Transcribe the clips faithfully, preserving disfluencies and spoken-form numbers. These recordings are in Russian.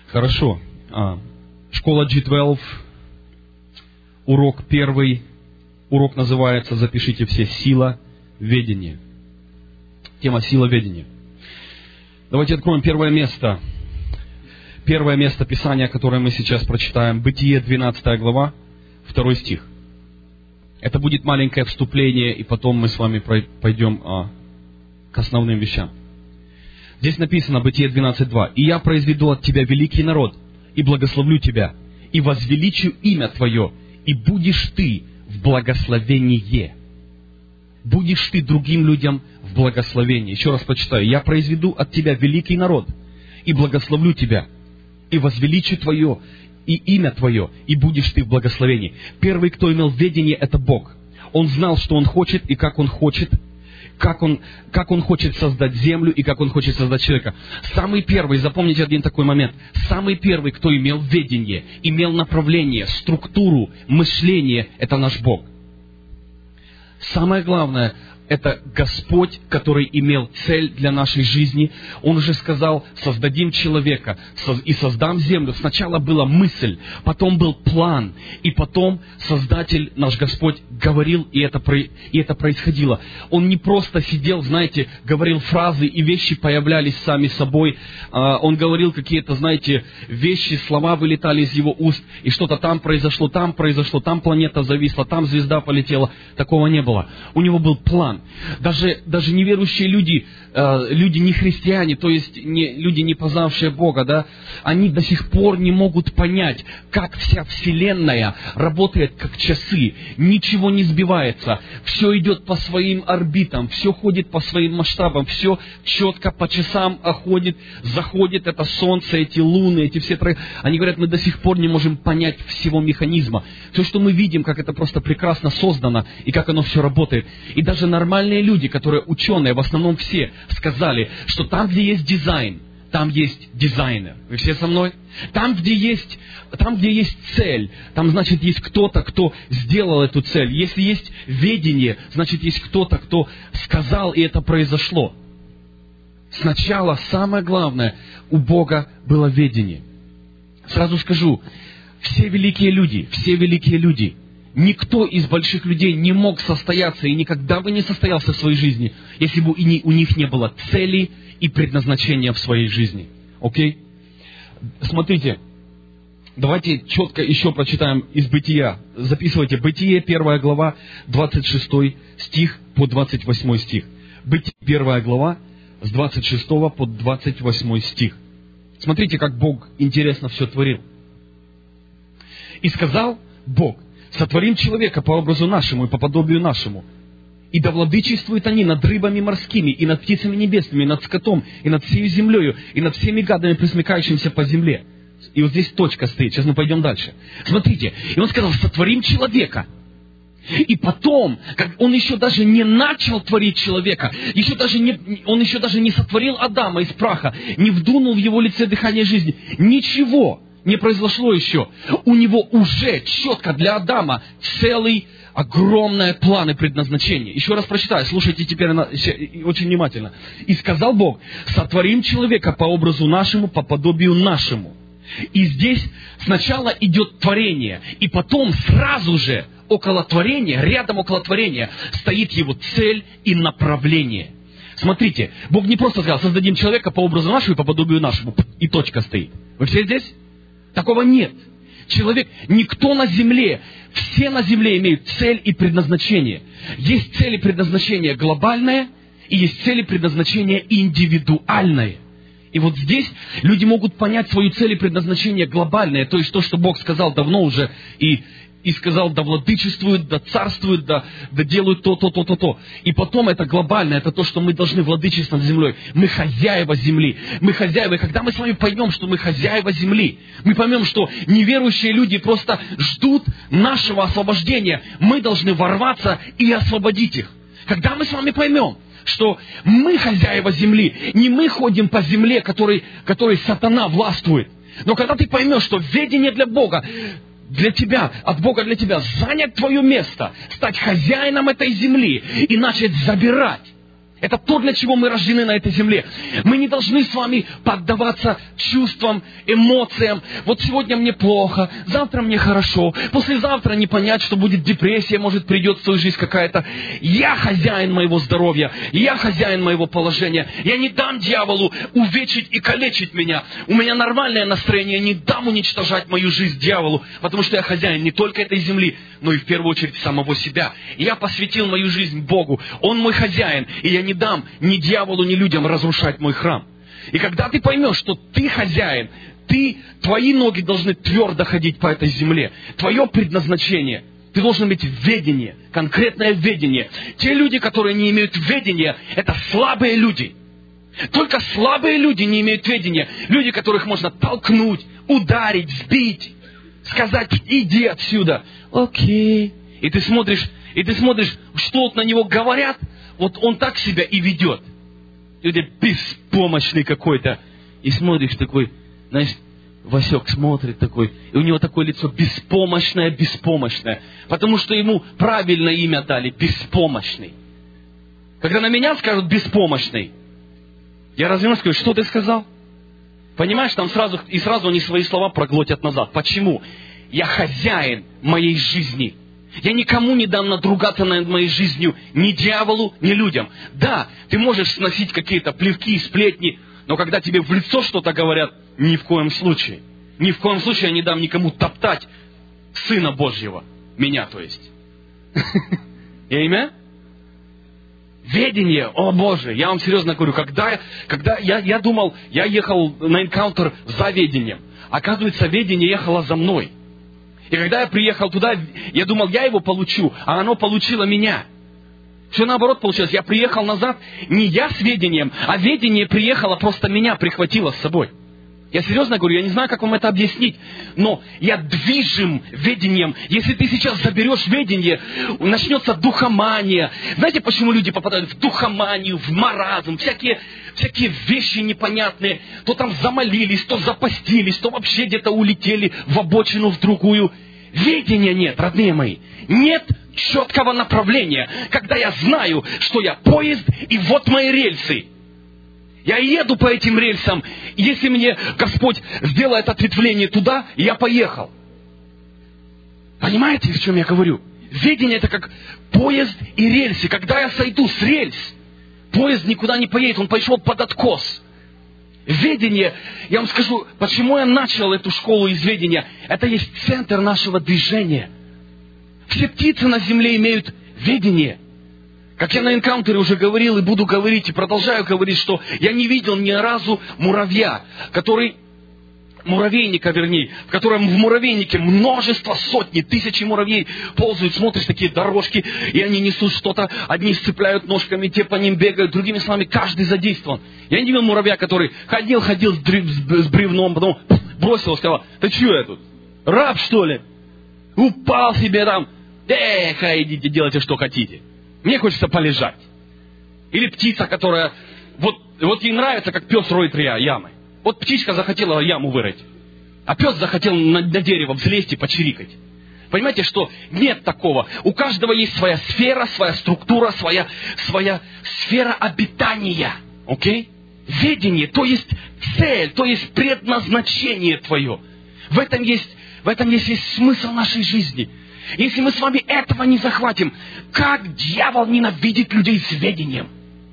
Хорошо. А, школа джи двенадцать, урок первый. Урок называется, запишите все, «Сила ведения». Тема «Сила ведения». Давайте откроем первое место. Первое место Писания, которое мы сейчас прочитаем. Бытие, двенадцатая глава, второй стих. Это будет маленькое вступление, и потом мы с вами пойдем а, к основным вещам. Здесь написано, Бытие двенадцать два. «И я произведу от тебя великий народ, и благословлю тебя, и возвеличу имя твое, и будешь ты в благословении». Будешь ты другим людям в благословении. Еще раз прочитаю. «Я произведу от тебя великий народ, и благословлю тебя, и возвеличу твое, и имя твое, и будешь ты в благословении». Первый, кто имел ведение, это Бог. Он знал, что Он хочет, и как Он хочет, как он, как он хочет создать землю, и как Он хочет создать человека. Самый первый, запомните один такой момент, самый первый, кто имел ведение, имел направление, структуру, мышление, это наш Бог. Самое главное, это Господь, который имел цель для нашей жизни. Он уже сказал, создадим человека и создам землю. Сначала была мысль, потом был план, и потом Создатель, наш Господь, говорил, и это, и это происходило. Он не просто сидел, знаете, говорил фразы, и вещи появлялись сами собой. Он говорил какие-то, знаете, вещи, слова вылетали из его уст, и что-то там произошло, там произошло, там планета зависла, там звезда полетела. Такого не было. У него был план. Даже, даже неверующие люди, э, люди не христиане, то есть не, люди, не познавшие Бога, да, они до сих пор не могут понять, как вся Вселенная работает как часы. Ничего не сбивается, все идет по своим орбитам, все ходит по своим масштабам, все четко по часам ходит, заходит это Солнце, эти луны, эти все трое. Они говорят, мы до сих пор не можем понять всего механизма. Все, что мы видим, как это просто прекрасно создано, и как оно все работает. И даже нормальные люди, которые ученые, в основном все, сказали, что там, где есть дизайн, там есть дизайнер. Вы все со мной? Там, где есть, там, где есть цель, там, значит, есть кто-то, кто сделал эту цель. Если есть ведение, значит, есть кто-то, кто сказал, и это произошло. Сначала, самое главное, у Бога было ведение. Сразу скажу, все великие люди, все великие люди, никто из больших людей не мог состояться и никогда бы не состоялся в своей жизни, если бы у них не было цели и предназначения в своей жизни. Окей? Смотрите, давайте четко еще прочитаем из Бытия. Записывайте. Бытие, первая глава, двадцать шестой стих по двадцать восьмой стих. Бытие, первая глава, с двадцать шестого по двадцать восьмой стих. Смотрите, как Бог интересно все творил. «И сказал Бог: сотворим человека по образу нашему и по подобию нашему. И да владычествуют они над рыбами морскими, и над птицами небесными, и над скотом, и над всей землею, и над всеми гадами, пресмыкающимися по земле». И вот здесь точка стоит. Сейчас мы пойдем дальше. Смотрите. И он сказал: сотворим человека. И потом, как он еще даже не начал творить человека, еще даже не, он еще даже не сотворил Адама из праха, не вдунул в его лице дыхание жизни. Ничего не произошло еще. У него уже четко для Адама целый огромный план и предназначение. Еще раз прочитаю, слушайте теперь очень внимательно. «И сказал Бог: сотворим человека по образу нашему, по подобию нашему». И здесь сначала идет творение, и потом сразу же около творения, рядом около творения стоит его цель и направление. Смотрите, Бог не просто сказал: создадим человека по образу нашему и по подобию нашему, и точка стоит. Вы все здесь? Такого нет. Человек, никто на земле, все на земле имеют цель и предназначение. Есть цель и предназначение глобальное, и есть цель и предназначение индивидуальное. И вот здесь люди могут понять свою цель и предназначение глобальное, то есть то, что Бог сказал давно уже, и, и сказал: да владычествуют, да царствуют, да, да делают то, то, то, то, то. И потом это глобальное, это то, что мы должны владычествовать над землей. Мы хозяева земли. Мы хозяева. И когда мы с вами поймем, что мы хозяева земли, мы поймем, что неверующие люди просто ждут нашего освобождения. Мы должны ворваться и освободить их. Когда мы с вами поймем, что мы хозяева земли, не мы ходим по земле, которой, которой сатана властвует. Но когда ты поймешь, что ведение для Бога, для тебя, от Бога для тебя, занять твое место, стать хозяином этой земли и начать забирать. Это то, для чего мы рождены на этой земле. Мы не должны с вами поддаваться чувствам, эмоциям. Вот сегодня мне плохо, завтра мне хорошо, послезавтра не понять, что будет депрессия, может придет в свою жизнь какая-то. Я хозяин моего здоровья, я хозяин моего положения. Я не дам дьяволу увечить и калечить меня. У меня нормальное настроение, я не дам уничтожать мою жизнь дьяволу, потому что я хозяин не только этой земли, но и в первую очередь самого себя. Я посвятил мою жизнь Богу, Он мой хозяин, и я не дам ни дьяволу, ни людям разрушать мой храм. И когда ты поймешь, что ты хозяин, ты, твои ноги должны твердо ходить по этой земле. Твое предназначение, ты должен иметь ведение, конкретное ведение. Те люди, которые не имеют ведения, это слабые люди. Только слабые люди не имеют ведения. Люди, которых можно толкнуть, ударить, сбить, сказать, иди отсюда. Окей. И ты смотришь, и ты смотришь, что вот на него говорят, вот он так себя и ведет. И ты беспомощный какой-то. И смотришь такой, знаешь, Васек смотрит такой, и у него такое лицо беспомощное, беспомощное. Потому что ему правильное имя дали, беспомощный. Когда на меня скажут беспомощный, я развернусь и скажу, что ты сказал? Понимаешь, там сразу, и сразу они свои слова проглотят назад. Почему? Я хозяин моей жизни. Я никому не дам надругаться над моей жизнью, ни дьяволу, ни людям. Да, ты можешь сносить какие-то плевки и сплетни, но когда тебе в лицо что-то говорят, ни в коем случае. Ни в коем случае я не дам никому топтать Сына Божьего. Меня, то есть. Аминь? Ведение, о Боже, я вам серьезно говорю, когда, когда я, я думал, я ехал на энкаунтер за ведением. Оказывается, ведение ехало за мной. И когда я приехал туда, я думал, я его получу, а оно получило меня. Все наоборот получилось. Я приехал назад не я с ведением, а ведение приехало, просто меня прихватило с собой. Я серьезно говорю, я не знаю, как вам это объяснить, но я движим ведением. Если ты сейчас заберешь ведение, начнется духомания. Знаете, почему люди попадают в духоманию, в маразм, всякие, всякие вещи непонятные. То там замолились, то запастились, то вообще где-то улетели в обочину, в другую. Ведения нет, родные мои. Нет четкого направления, когда я знаю, что я поезд, и вот мои рельсы. Я еду по этим рельсам, и если мне Господь сделает ответвление туда, я поехал. Понимаете, о чем я говорю? Ведение это как поезд и рельсы. Когда я сойду с рельс, поезд никуда не поедет, он пошел под откос. Ведение, я вам скажу, почему я начал эту школу из ведения. Это есть центр нашего движения. Все птицы на земле имеют ведение. Как я на энкаунтере уже говорил и буду говорить, и продолжаю говорить, что я не видел ни разу муравья, который, муравейника вернее, в котором в муравейнике множество, сотни, тысячи муравей ползают, смотришь такие дорожки, и они несут что-то, одни сцепляют ножками, те по ним бегают, другими словами, каждый задействован. Я не видел муравья, который ходил, ходил с, древ, с бревном, потом бросил, сказал, ты что я тут, раб что ли? Упал себе там, эх, идите, делайте что хотите. Мне хочется полежать. Или птица, которая... Вот, вот ей нравится, как пес роет ямы. Вот птичка захотела яму вырыть. А пес захотел на, на дерево взлезть и почирикать. Понимаете, что нет такого. У каждого есть своя сфера, своя структура, своя, своя сфера обитания. Окей? Ведение, то есть цель, то есть предназначение твое. В этом есть, в этом есть, есть смысл нашей жизни. Если мы с вами этого не захватим, как дьявол ненавидит людей с ведением?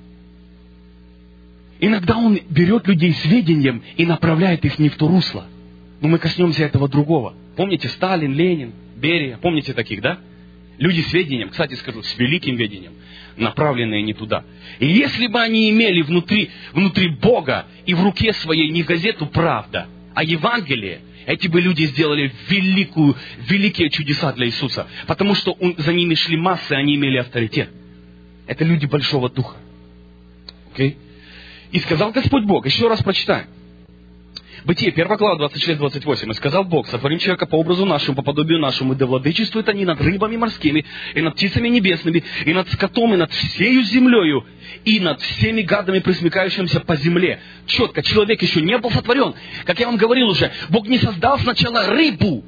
Иногда он берет людей с ведением и направляет их не в то русло. Но мы коснемся этого другого. Помните Сталин, Ленин, Берия? Помните таких, да? Люди с ведением, кстати скажу, с великим ведением, направленные не туда. И если бы они имели внутри, внутри Бога и в руке своей не газету «Правда», а Евангелие, эти бы люди сделали великую, великие чудеса для Иисуса. Потому что он, за ними шли массы, они имели авторитет. Это люди большого духа. Okay? И сказал Господь Бог, еще раз прочитаем. Бытие, первая глава, двадцать шесть двадцать восемь. «И сказал Бог, сотворим человека по образу нашему, по подобию нашему, и да владычествуют они над рыбами морскими, и над птицами небесными, и над скотом, и над всею землею, и над всеми гадами, пресмыкающимися по земле». Четко, человек еще не был сотворен. Как я вам говорил уже, Бог не создал сначала рыбу,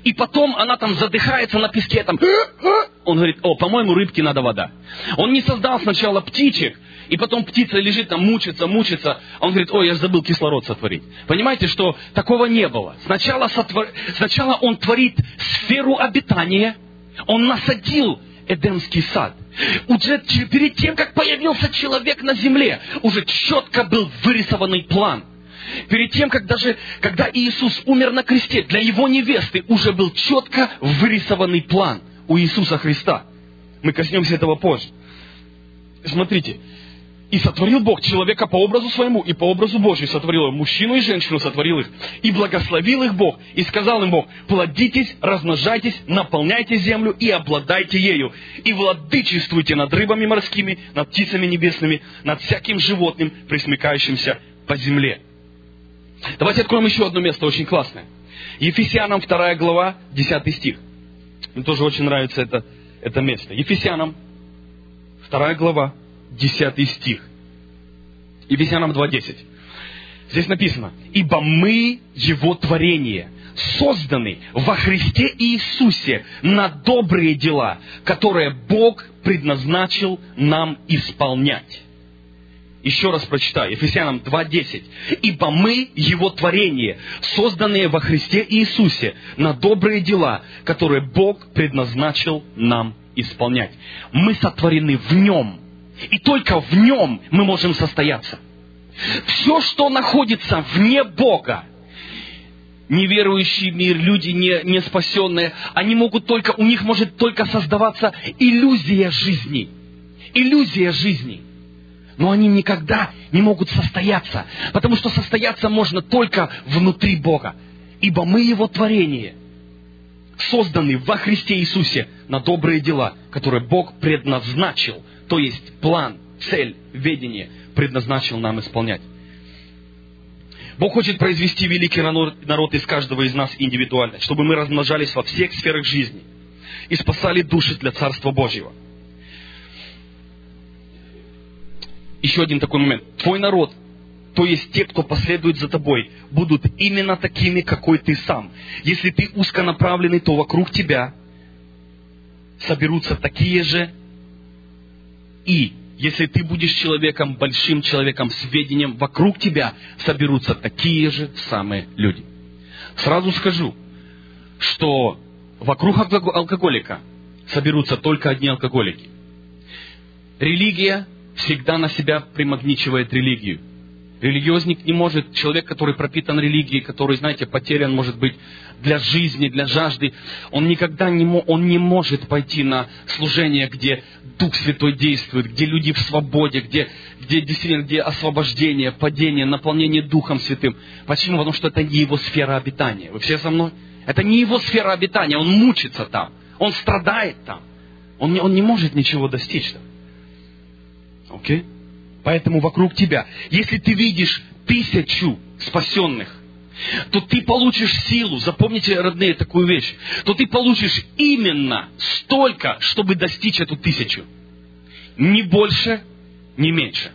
И потом она там задыхается на песке, там... Он говорит, о, по-моему, рыбке надо вода. Он не создал сначала птичек, и потом птица лежит там, мучится, мучится. А он говорит, ой, я же забыл кислород сотворить. Понимаете, что такого не было. Сначала, сотвор... Сначала он творит сферу обитания, он насадил Эдемский сад. Уже перед тем, как появился человек на земле, уже четко был вырисованный план. Перед тем, как даже, когда Иисус умер на кресте, для его невесты уже был четко вырисованный план у Иисуса Христа. Мы коснемся этого позже. Смотрите. И сотворил Бог человека по образу своему, и по образу Божию сотворил его. Мужчину и женщину сотворил их. И благословил их Бог. И сказал им Бог, плодитесь, размножайтесь, наполняйте землю и обладайте ею. И владычествуйте над рыбами морскими, над птицами небесными, над всяким животным, пресмыкающимся по земле. Давайте откроем еще одно место очень классное. Ефесянам вторая глава, десятый стих. Мне тоже очень нравится это, это место. Ефесянам вторая глава, десятый стих. Ефесянам два десять. Здесь написано: «Ибо мы Его творение, созданы во Христе Иисусе на добрые дела, которые Бог предназначил нам исполнять». Еще раз прочитаю. Ефесянам два десять. «Ибо мы Его творение, созданные во Христе Иисусе на добрые дела, которые Бог предназначил нам исполнять». Мы сотворены в Нем. И только в Нем мы можем состояться. Все, что находится вне Бога, неверующий мир, люди не, не спасенные, они могут только, у них может только создаваться иллюзия жизни. Иллюзия жизни. Но они никогда не могут состояться. Потому что состояться можно только внутри Бога. Ибо мы Его творение, созданы во Христе Иисусе на добрые дела, которые Бог предназначил. То есть план, цель, ведение предназначил нам исполнять. Бог хочет произвести великий народ из каждого из нас индивидуально, чтобы мы размножались во всех сферах жизни и спасали души для Царства Божьего. Еще один такой момент. Твой народ, то есть те, кто последует за тобой, будут именно такими, какой ты сам. Если ты узконаправленный, то вокруг тебя соберутся такие же. И если ты будешь человеком, большим человеком с ведением, вокруг тебя соберутся такие же самые люди. Сразу скажу, что вокруг алкоголика соберутся только одни алкоголики. Религия всегда на себя примагничивает религию. Религиозник не может, человек, который пропитан религией, который, знаете, потерян, может быть, для жизни, для жажды, он никогда не, он не может пойти на служение, где Дух Святой действует, где люди в свободе, где, где действительно где освобождение, падение, наполнение Духом Святым. Почему? Потому что это не его сфера обитания. Вы все со мной? Это не его сфера обитания, он мучится там, он страдает там, он не, он не может ничего достичь там. Окей? Okay? Поэтому вокруг тебя, если ты видишь тысячу спасенных, то ты получишь силу, запомните, родные, такую вещь, то ты получишь именно столько, чтобы достичь эту тысячу. Ни больше, ни меньше.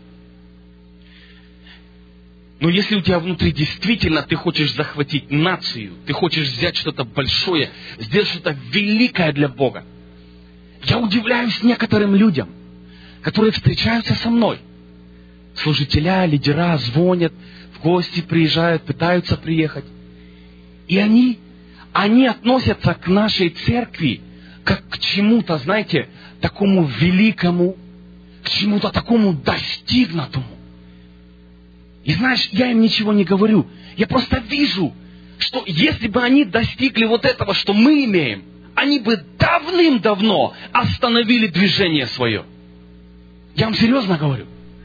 Но если у тебя внутри действительно ты хочешь захватить нацию, ты хочешь взять что-то большое, сделать что-то великое для Бога, я удивляюсь некоторым людям, которые встречаются со мной. Служителя, лидера звонят, в гости приезжают, пытаются приехать. И они, они относятся к нашей церкви как к чему-то, знаете, такому великому, к чему-то такому достигнутому. И знаешь, я им ничего не говорю. Я просто вижу, что если бы они достигли вот этого, что мы имеем, они бы давным-давно остановили движение свое. Я вам серьезно говорю.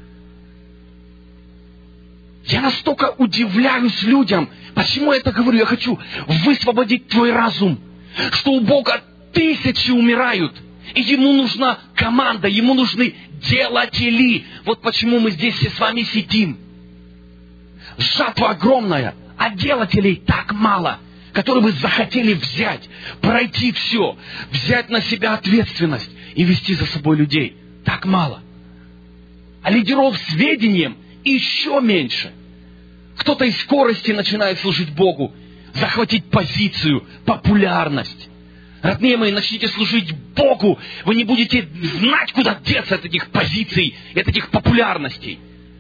Я настолько удивляюсь людям. Почему я это говорю? Я хочу высвободить твой разум. Что у Бога тысячи умирают. И Ему нужна команда, Ему нужны делатели. Вот почему мы здесь все с вами сидим. Жатва огромная, а делателей так мало, которые бы захотели взять, пройти все, взять на себя ответственность и вести за собой людей. Так мало. А лидеров с ведением еще меньше. Кто-то из скорости начинает служить Богу, захватить позицию, популярность. Родные мои, начните служить Богу, вы не будете знать, куда деться от этих позиций, от этих популярностей.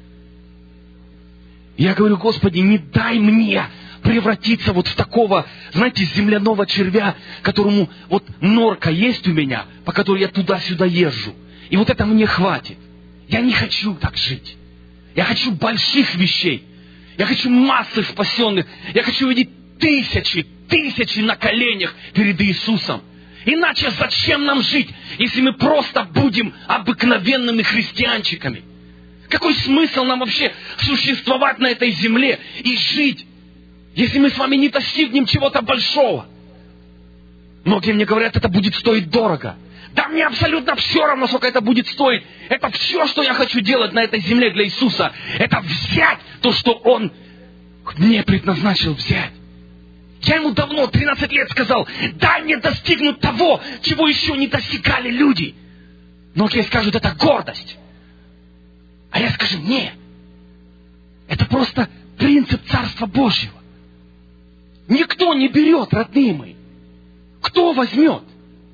Я говорю: Господи, не дай мне превратиться вот в такого, знаете, земляного червя, которому вот норка есть у меня, по которой я туда-сюда езжу. И вот это мне хватит. Я не хочу так жить. Я хочу больших вещей. Я хочу массы спасенных. Я хочу видеть тысячи, тысячи на коленях перед Иисусом. Иначе зачем нам жить, если мы просто будем обыкновенными христианчиками? Какой смысл нам вообще существовать на этой земле и жить, если мы с вами не достигнем чего-то большого? Многие мне говорят, это будет стоить дорого. Да мне абсолютно все равно, сколько это будет стоить. Это все, что я хочу делать на этой земле для Иисуса. Это взять то, что Он мне предназначил взять. Я ему давно, тринадцать лет, сказал: дай мне достигнуть того, чего еще не достигали люди. Многие скажут, это гордость. А я скажу: нет. Это просто принцип Царства Божьего. Никто не берет, родные мои. Кто возьмет?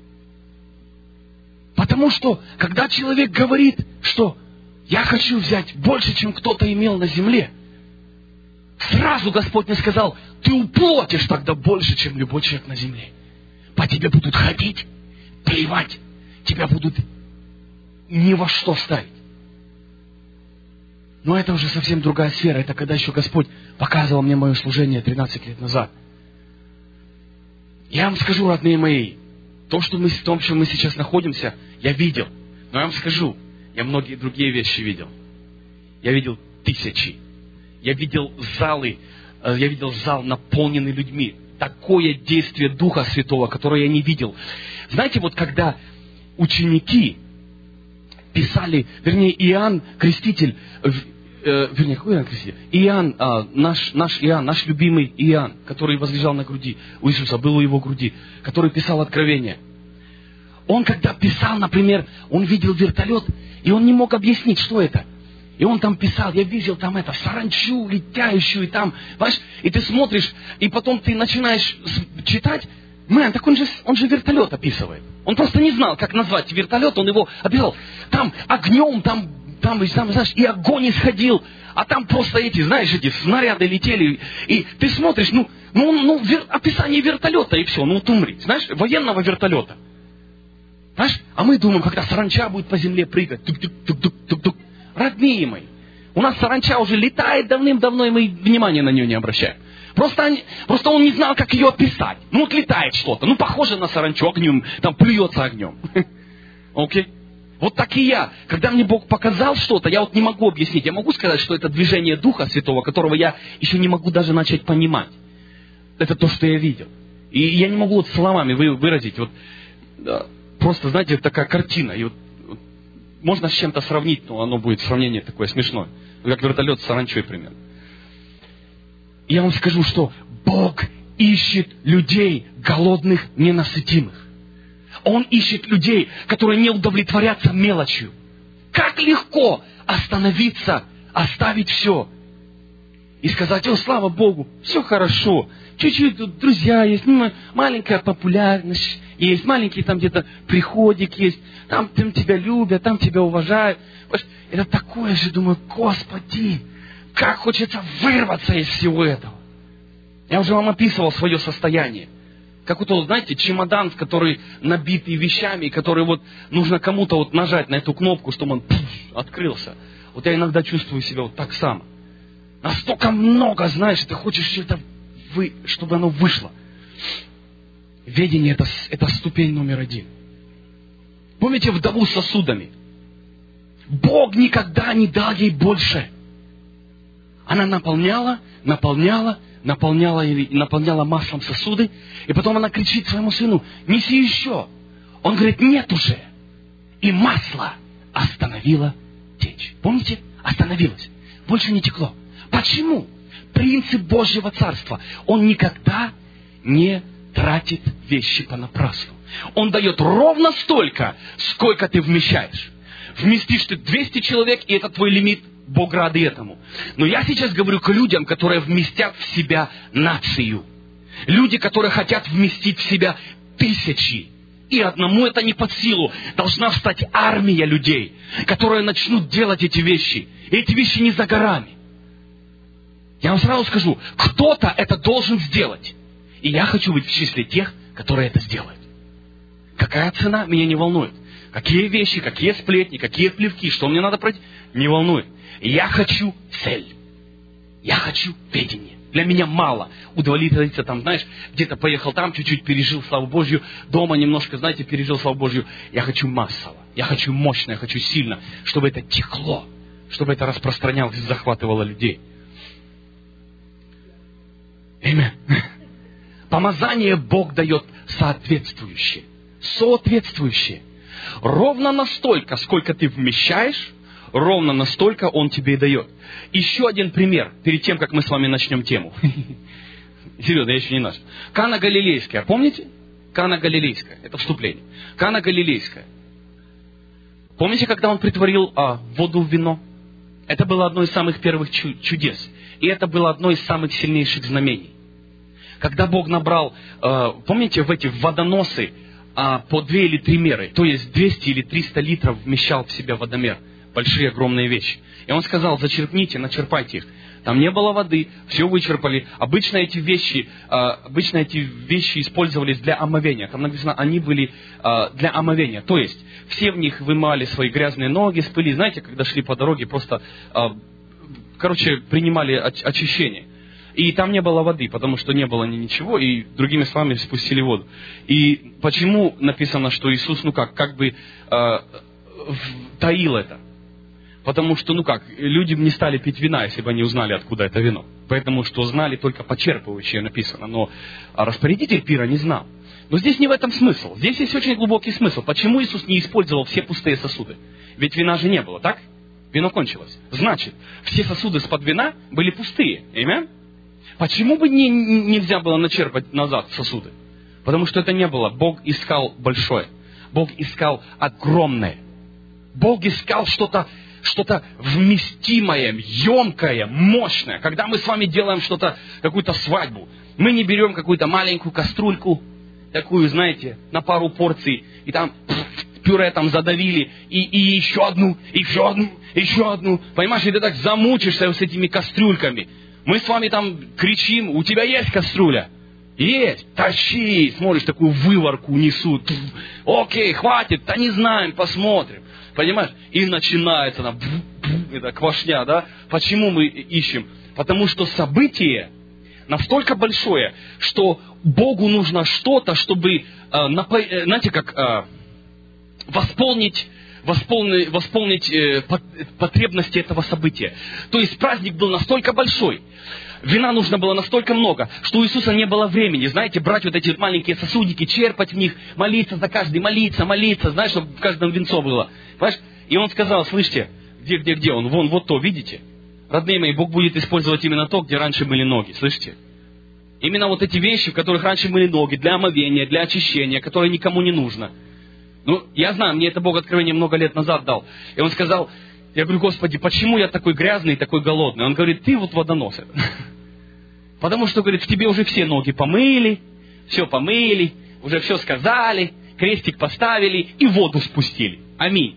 Потому что, когда человек говорит, что я хочу взять больше, чем кто-то имел на земле, сразу Господь мне сказал: ты уплотишь тогда больше, чем любой человек на земле. По тебе будут ходить, плевать, тебя будут ни во что ставить. Но это уже совсем другая сфера. Это когда еще Господь показывал мне мое служение тринадцать лет назад. Я вам скажу, родные мои, то, что мы, в том, что мы сейчас находимся, я видел. Но я вам скажу, я многие другие вещи видел. Я видел тысячи. Я видел залы, я видел зал, наполненный людьми. Такое действие Духа Святого, которое я не видел. Знаете, вот когда ученики писали, вернее, Иоанн Креститель, э, вернее, какой Иоанн Креститель? Иоанн, э, наш, наш Иоанн, наш любимый Иоанн, который возлежал на груди у Иисуса, был у его груди, который писал Откровение. Он, когда писал, например, он видел вертолет, и он не мог объяснить, что это. И он там писал: я видел там это, саранчу летящую, и там, понимаешь, и ты смотришь, и потом ты начинаешь читать, мэн, так он же, он же вертолет описывает. Он просто не знал, как назвать вертолет, он его описал. Там огнем, там, там, там, знаешь, и огонь исходил, а там просто эти, знаешь, эти снаряды летели, и ты смотришь, ну, ну, ну вер, описание вертолета, и все, ну вот умри, знаешь, военного вертолета. Знаешь, а мы думаем, когда саранча будет по земле прыгать, тук-тук-тук-тук-тук. Родные мои, у нас саранча уже летает давным-давно, и мы внимания на нее не обращаем. Просто, они, просто он не знал, как ее описать. Ну вот летает что-то, ну похоже на саранчу, огнем, там плюется огнем. Окей? Вот так и я. Когда мне Бог показал что-то, я вот не могу объяснить. Я могу сказать, что это движение Духа Святого, которого я еще не могу даже начать понимать. Это то, что я видел. И я не могу вот словами выразить. Вот, просто, знаете, такая картина. И вот, можно с чем-то сравнить, но оно будет сравнение такое смешное. Как вертолет с саранчой примерно. Я вам скажу, что Бог ищет людей, голодных, ненасытимых. Он ищет людей, которые не удовлетворятся мелочью. Как легко остановиться, оставить все и сказать: о, слава Богу, все хорошо. Чуть-чуть тут друзья есть, маленькая популярность есть, маленький там где-то приходик есть, там, там тебя любят, там тебя уважают. Это такое же, думаю, Господи, как хочется вырваться из всего этого. Я уже вам описывал свое состояние. Как вот, знаете, чемодан, который набитый вещами, который вот нужно кому-то вот нажать на эту кнопку, чтобы он пфф, открылся. Вот я иногда чувствую себя вот так само. Настолько много, знаешь, ты хочешь что-то, вы, чтобы оно вышло. Ведение это, это ступень номер один. Помните вдову с сосудами? Бог никогда не дал ей больше. Она наполняла, наполняла, наполняла, наполняла маслом сосуды, и потом она кричит своему сыну: неси еще. Он говорит: нет уже. И масло остановило течь. Помните? Остановилось. Больше не текло. Почему? Принцип Божьего Царства. Он никогда не тратит вещи понапрасну. Он дает ровно столько, сколько ты вмещаешь. Вместишь ты двести человек, и это твой лимит, Бог рады этому. Но я сейчас говорю к людям, которые вместят в себя нацию. Люди, которые хотят вместить в себя тысячи. И одному это не под силу. Должна встать армия людей, которые начнут делать эти вещи. И эти вещи не за горами. Я вам сразу скажу, кто-то это должен сделать. И я хочу быть в числе тех, которые это сделают. Какая цена, меня не волнует. Какие вещи, какие сплетни, какие плевки, что мне надо пройти, не волнует. Я хочу цель. Я хочу ведение. Для меня мало удовлетвориться там, знаешь, где-то поехал там, чуть-чуть пережил славу Божью, дома немножко, знаете, пережил славу Божью. Я хочу массово, я хочу мощно, я хочу сильно, чтобы это текло, чтобы это распространялось и захватывало людей. Аминь. Помазание Бог дает соответствующее, соответствующее. Ровно настолько, сколько ты вмещаешь, ровно настолько Он тебе и дает. Еще один пример, перед тем, как мы с вами начнем тему. Серьезно, я еще не начал. Кана Галилейская, помните? Кана Галилейская, это вступление. Кана Галилейская. Помните, когда Он притворил а, воду в вино? Это было одно из самых первых чудес. И это было одно из самых сильнейших знамений. Когда Бог набрал, э, помните, в эти водоносы э, по две или три меры, то есть двести или триста литров вмещал в себя водомер. Большие, огромные вещи. И Он сказал, зачерпните, начерпайте их. Там не было воды, все вычерпали. Обычно эти вещи, э, обычно эти вещи использовались для омовения. Там написано, они были э, для омовения. То есть, все в них вымывали свои грязные ноги с пыли. Знаете, когда шли по дороге, просто... Э, Короче, принимали очищение. И там не было воды, потому что не было ничего, и другими словами спустили воду. И почему написано, что Иисус, ну как, как бы э, таил это? Потому что, ну как, люди не стали пить вина, если бы они узнали, откуда это вино. Поэтому, что знали только почерпывающие написано, но распорядитель пира не знал. Но здесь не в этом смысл. Здесь есть очень глубокий смысл. Почему Иисус не использовал все пустые сосуды? Ведь вина же не было, так? Вино кончилось. Значит, все сосуды из-под вина были пустые. Аминь? Почему бы не, нельзя было начерпать назад сосуды? Потому что это не было. Бог искал большое. Бог искал огромное. Бог искал что-то, что-то вместимое, емкое, мощное. Когда мы с вами делаем что-то, какую-то свадьбу, мы не берем какую-то маленькую кастрюльку, такую, знаете, на пару порций, и там пюре там задавили, и, и еще одну, и еще одну, и еще одну. Понимаешь, и ты так замучишься с этими кастрюльками. Мы с вами там кричим, у тебя есть кастрюля? Есть, тащи. Смотришь, такую выварку несут. Окей, хватит, да не знаем, посмотрим. Понимаешь? И начинается там, это квашня, да? Почему мы ищем? Потому что событие настолько большое, что Богу нужно что-то, чтобы, знаете, как... восполнить, восполнить, восполнить э, потребности этого события. То есть праздник был настолько большой, вина нужно было настолько много, что у Иисуса не было времени, знаете, брать вот эти маленькие сосудики, черпать в них, молиться за каждый, молиться, молиться, знаешь, чтобы в каждом винцо было. Понимаешь? И Он сказал, слышите, где, где, где Он? Вон, вот то, видите? Родные мои, Бог будет использовать именно то, где раньше были ноги, слышите? Именно вот эти вещи, в которых раньше были ноги, для омовения, для очищения, которые никому не нужно. Ну, я знаю, мне это Бог откровение много лет назад дал. И Он сказал, я говорю, Господи, почему я такой грязный и такой голодный? Он говорит, ты вот водонос. Потому что, говорит, в тебе уже все ноги помыли, все помыли, уже все сказали, крестик поставили и воду спустили. Аминь.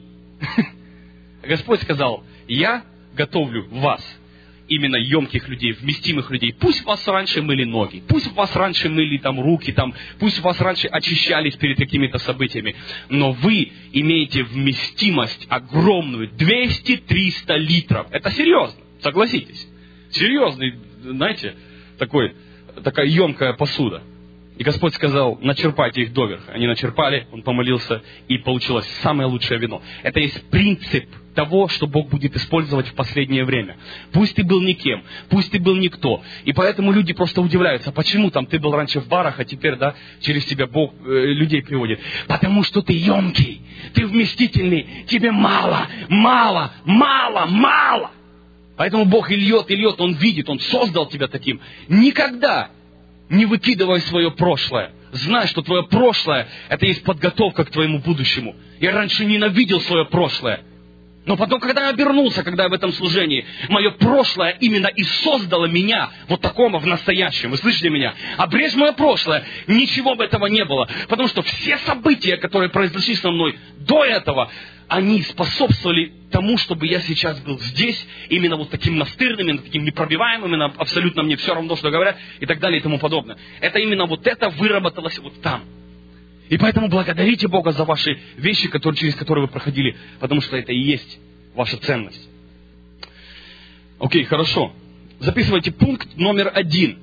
Господь сказал, я готовлю вас, именно емких людей, вместимых людей. Пусть вас раньше мыли ноги, пусть вас раньше мыли там руки, там, пусть вас раньше очищались перед какими-то событиями, но вы имеете вместимость огромную, двести-триста литров. Это серьезно, согласитесь. Серьезный, знаете, такой, такая емкая посуда. И Господь сказал, начерпайте их доверха. Они начерпали, Он помолился, и получилось самое лучшее вино. Это есть принцип того, что Бог будет использовать в последнее время. Пусть ты был никем, пусть ты был никто. И поэтому люди просто удивляются, почему там ты был раньше в барах, а теперь, да, через тебя Бог э, людей приводит. Потому что ты емкий, ты вместительный, тебе мало, мало, мало, мало. Поэтому Бог и льет, и льет, Он видит, Он создал тебя таким. Никогда не выкидывай свое прошлое. Знай, что твое прошлое, это есть подготовка к твоему будущему. Я раньше ненавидел свое прошлое. Но потом, когда я обернулся, когда я в этом служении, мое прошлое именно и создало меня вот такого в настоящем. Вы слышите меня? Обрежь мое прошлое, ничего бы этого не было. Потому что все события, которые произошли со мной до этого, они способствовали тому, чтобы я сейчас был здесь, именно вот таким настырным, именно таким непробиваемым, именно абсолютно мне все равно, что говорят, и так далее, и тому подобное. Это именно вот это выработалось вот там. И поэтому благодарите Бога за ваши вещи, которые, через которые вы проходили, потому что это и есть ваша ценность. Окей, хорошо. Записывайте пункт номер один.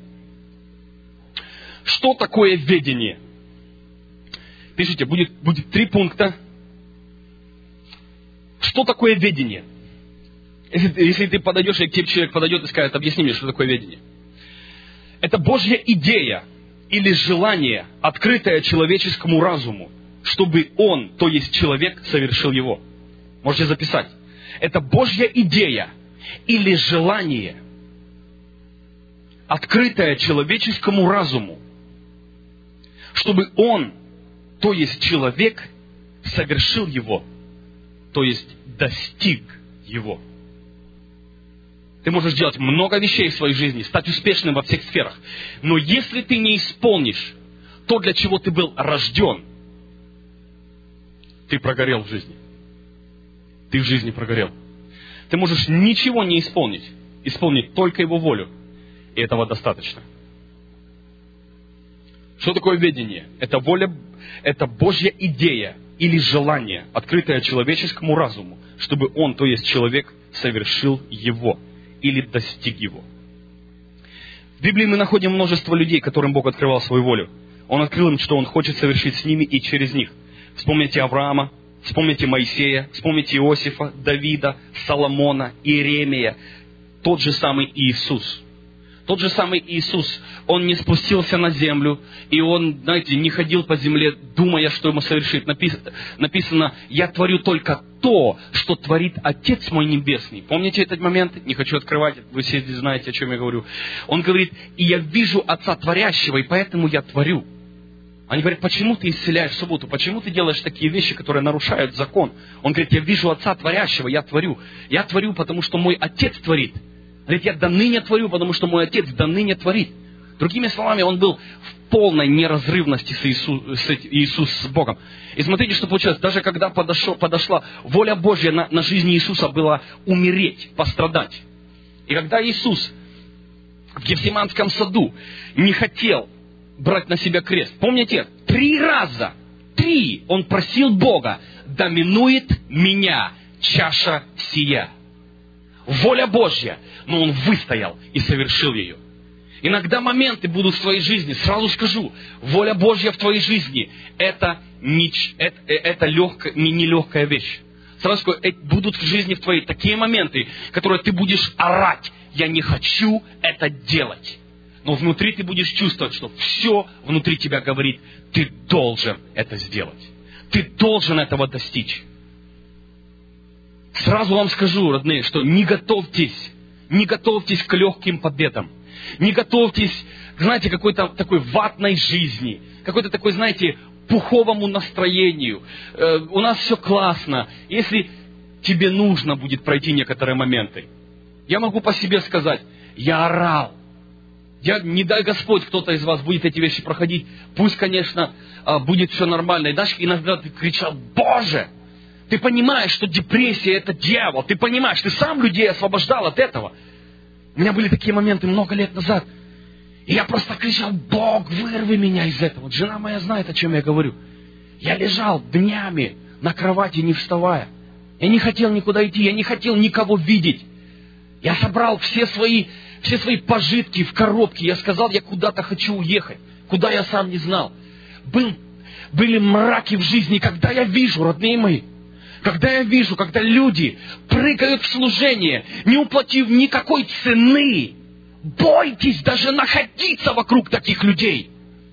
Что такое ведение? Пишите, будет, будет три пункта. Что такое ведение? Если, если ты подойдешь, или к тебе человек подойдет и скажет, объясни мне, что такое ведение. Это Божья идея или желание, открытое человеческому разуму, чтобы он, то есть человек, совершил его. Можете записать. Это Божья идея или желание, открытое человеческому разуму, чтобы он, то есть человек, совершил его, то есть достиг его. Ты можешь делать много вещей в своей жизни, стать успешным во всех сферах. Но если ты не исполнишь то, для чего ты был рожден, ты прогорел в жизни. Ты в жизни прогорел. Ты можешь ничего не исполнить, исполнить только Его волю. И этого достаточно. Что такое ведение? Это воля, это Божья идея или желание, открытое человеческому разуму, чтобы он, то есть человек, совершил его или достиг его. В Библии мы находим множество людей, которым Бог открывал свою волю. Он открыл им, что Он хочет совершить с ними и через них. Вспомните Авраама, вспомните Моисея, вспомните Иосифа, Давида, Соломона, Иеремия. Тот же самый Иисус. Тот же самый Иисус, Он не спустился на землю, и Он, знаете, не ходил по земле, думая, что Ему совершить. Написано, написано, «Я творю только то, что творит Отец мой Небесный». Помните этот момент? Не хочу открывать, вы все здесь знаете, о чем я говорю. Он говорит, «И я вижу Отца Творящего, и поэтому я творю». Они говорят, почему ты исцеляешь в субботу? Почему ты делаешь такие вещи, которые нарушают закон? Он говорит, я вижу Отца Творящего, я творю. Я творю, потому что мой Отец творит. Говорит, я до ныне творю, потому что мой Отец до ныне творит. Другими словами, он был в полной неразрывности с, Иису, с Иисус, с Богом. И смотрите, что получилось. Даже когда подошло, подошла воля Божья на, на жизнь Иисуса, была умереть, пострадать. И когда Иисус в Гефсиманском саду не хотел брать на себя крест, помните, три раза, три, он просил Бога, да минует меня чаша сия. Воля Божья, но он выстоял и совершил ее. Иногда моменты будут в твоей жизни, сразу скажу, воля Божья в твоей жизни, это, не, это, это легкая, не, не легкая вещь. Сразу скажу, будут в жизни в твоей такие моменты, которые ты будешь орать, я не хочу это делать. Но внутри ты будешь чувствовать, что все внутри тебя говорит, ты должен это сделать. Ты должен этого достичь. Сразу вам скажу, родные, что не готовьтесь, не готовьтесь к легким победам. Не готовьтесь, знаете, к какой-то такой ватной жизни, какой-то такой, знаете, пуховому настроению. Э, у нас все классно, если тебе нужно будет пройти некоторые моменты. Я могу по себе сказать, я орал. Я, не дай Господь, кто-то из вас будет эти вещи проходить. Пусть, конечно, будет все нормально. И даже иногда ты кричал, Боже! Ты понимаешь, что депрессия – это дьявол. Ты понимаешь, ты сам людей освобождал от этого. У меня были такие моменты много лет назад. И я просто кричал, Бог, вырви меня из этого. Вот жена моя знает, о чем я говорю. Я лежал днями на кровати, не вставая. Я не хотел никуда идти, я не хотел никого видеть. Я собрал все свои, все свои пожитки в коробке. Я сказал, я куда-то хочу уехать. Куда я сам не знал. Был, были мраки в жизни, когда я вижу, родные мои, когда я вижу, когда люди прыгают в служение, не уплатив никакой цены, бойтесь даже находиться вокруг таких людей.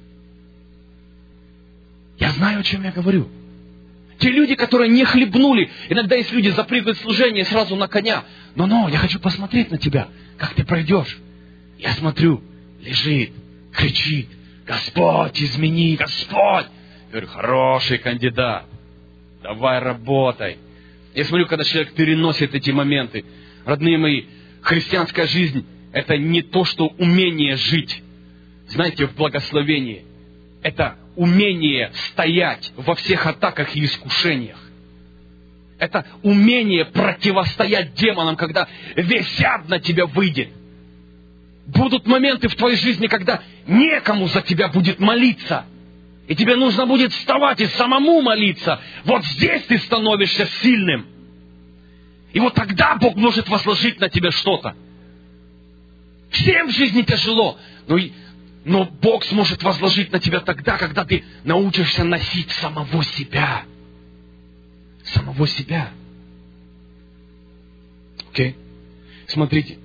Я знаю, о чем я говорю. Те люди, которые не хлебнули, иногда есть люди, запрыгивают в служение сразу на коня. Но-но, я хочу посмотреть на тебя, как ты пройдешь. Я смотрю, лежит, кричит, Господь, измени, Господь. Я говорю, хороший кандидат. Давай работай. Я смотрю, когда человек переносит эти моменты. Родные мои, христианская жизнь – это не то, что умение жить, знаете, в благословении. Это умение стоять во всех атаках и искушениях. Это умение противостоять демонам, когда весь ад на тебя выйдет. Будут моменты в твоей жизни, когда некому за тебя будет молиться. И тебе нужно будет вставать и самому молиться. Вот здесь ты становишься сильным. И вот тогда Бог может возложить на тебя что-то. Всем в жизни тяжело, но, но Бог сможет возложить на тебя тогда, когда ты научишься носить самого себя. Самого себя. Окей? Okay? Смотрите.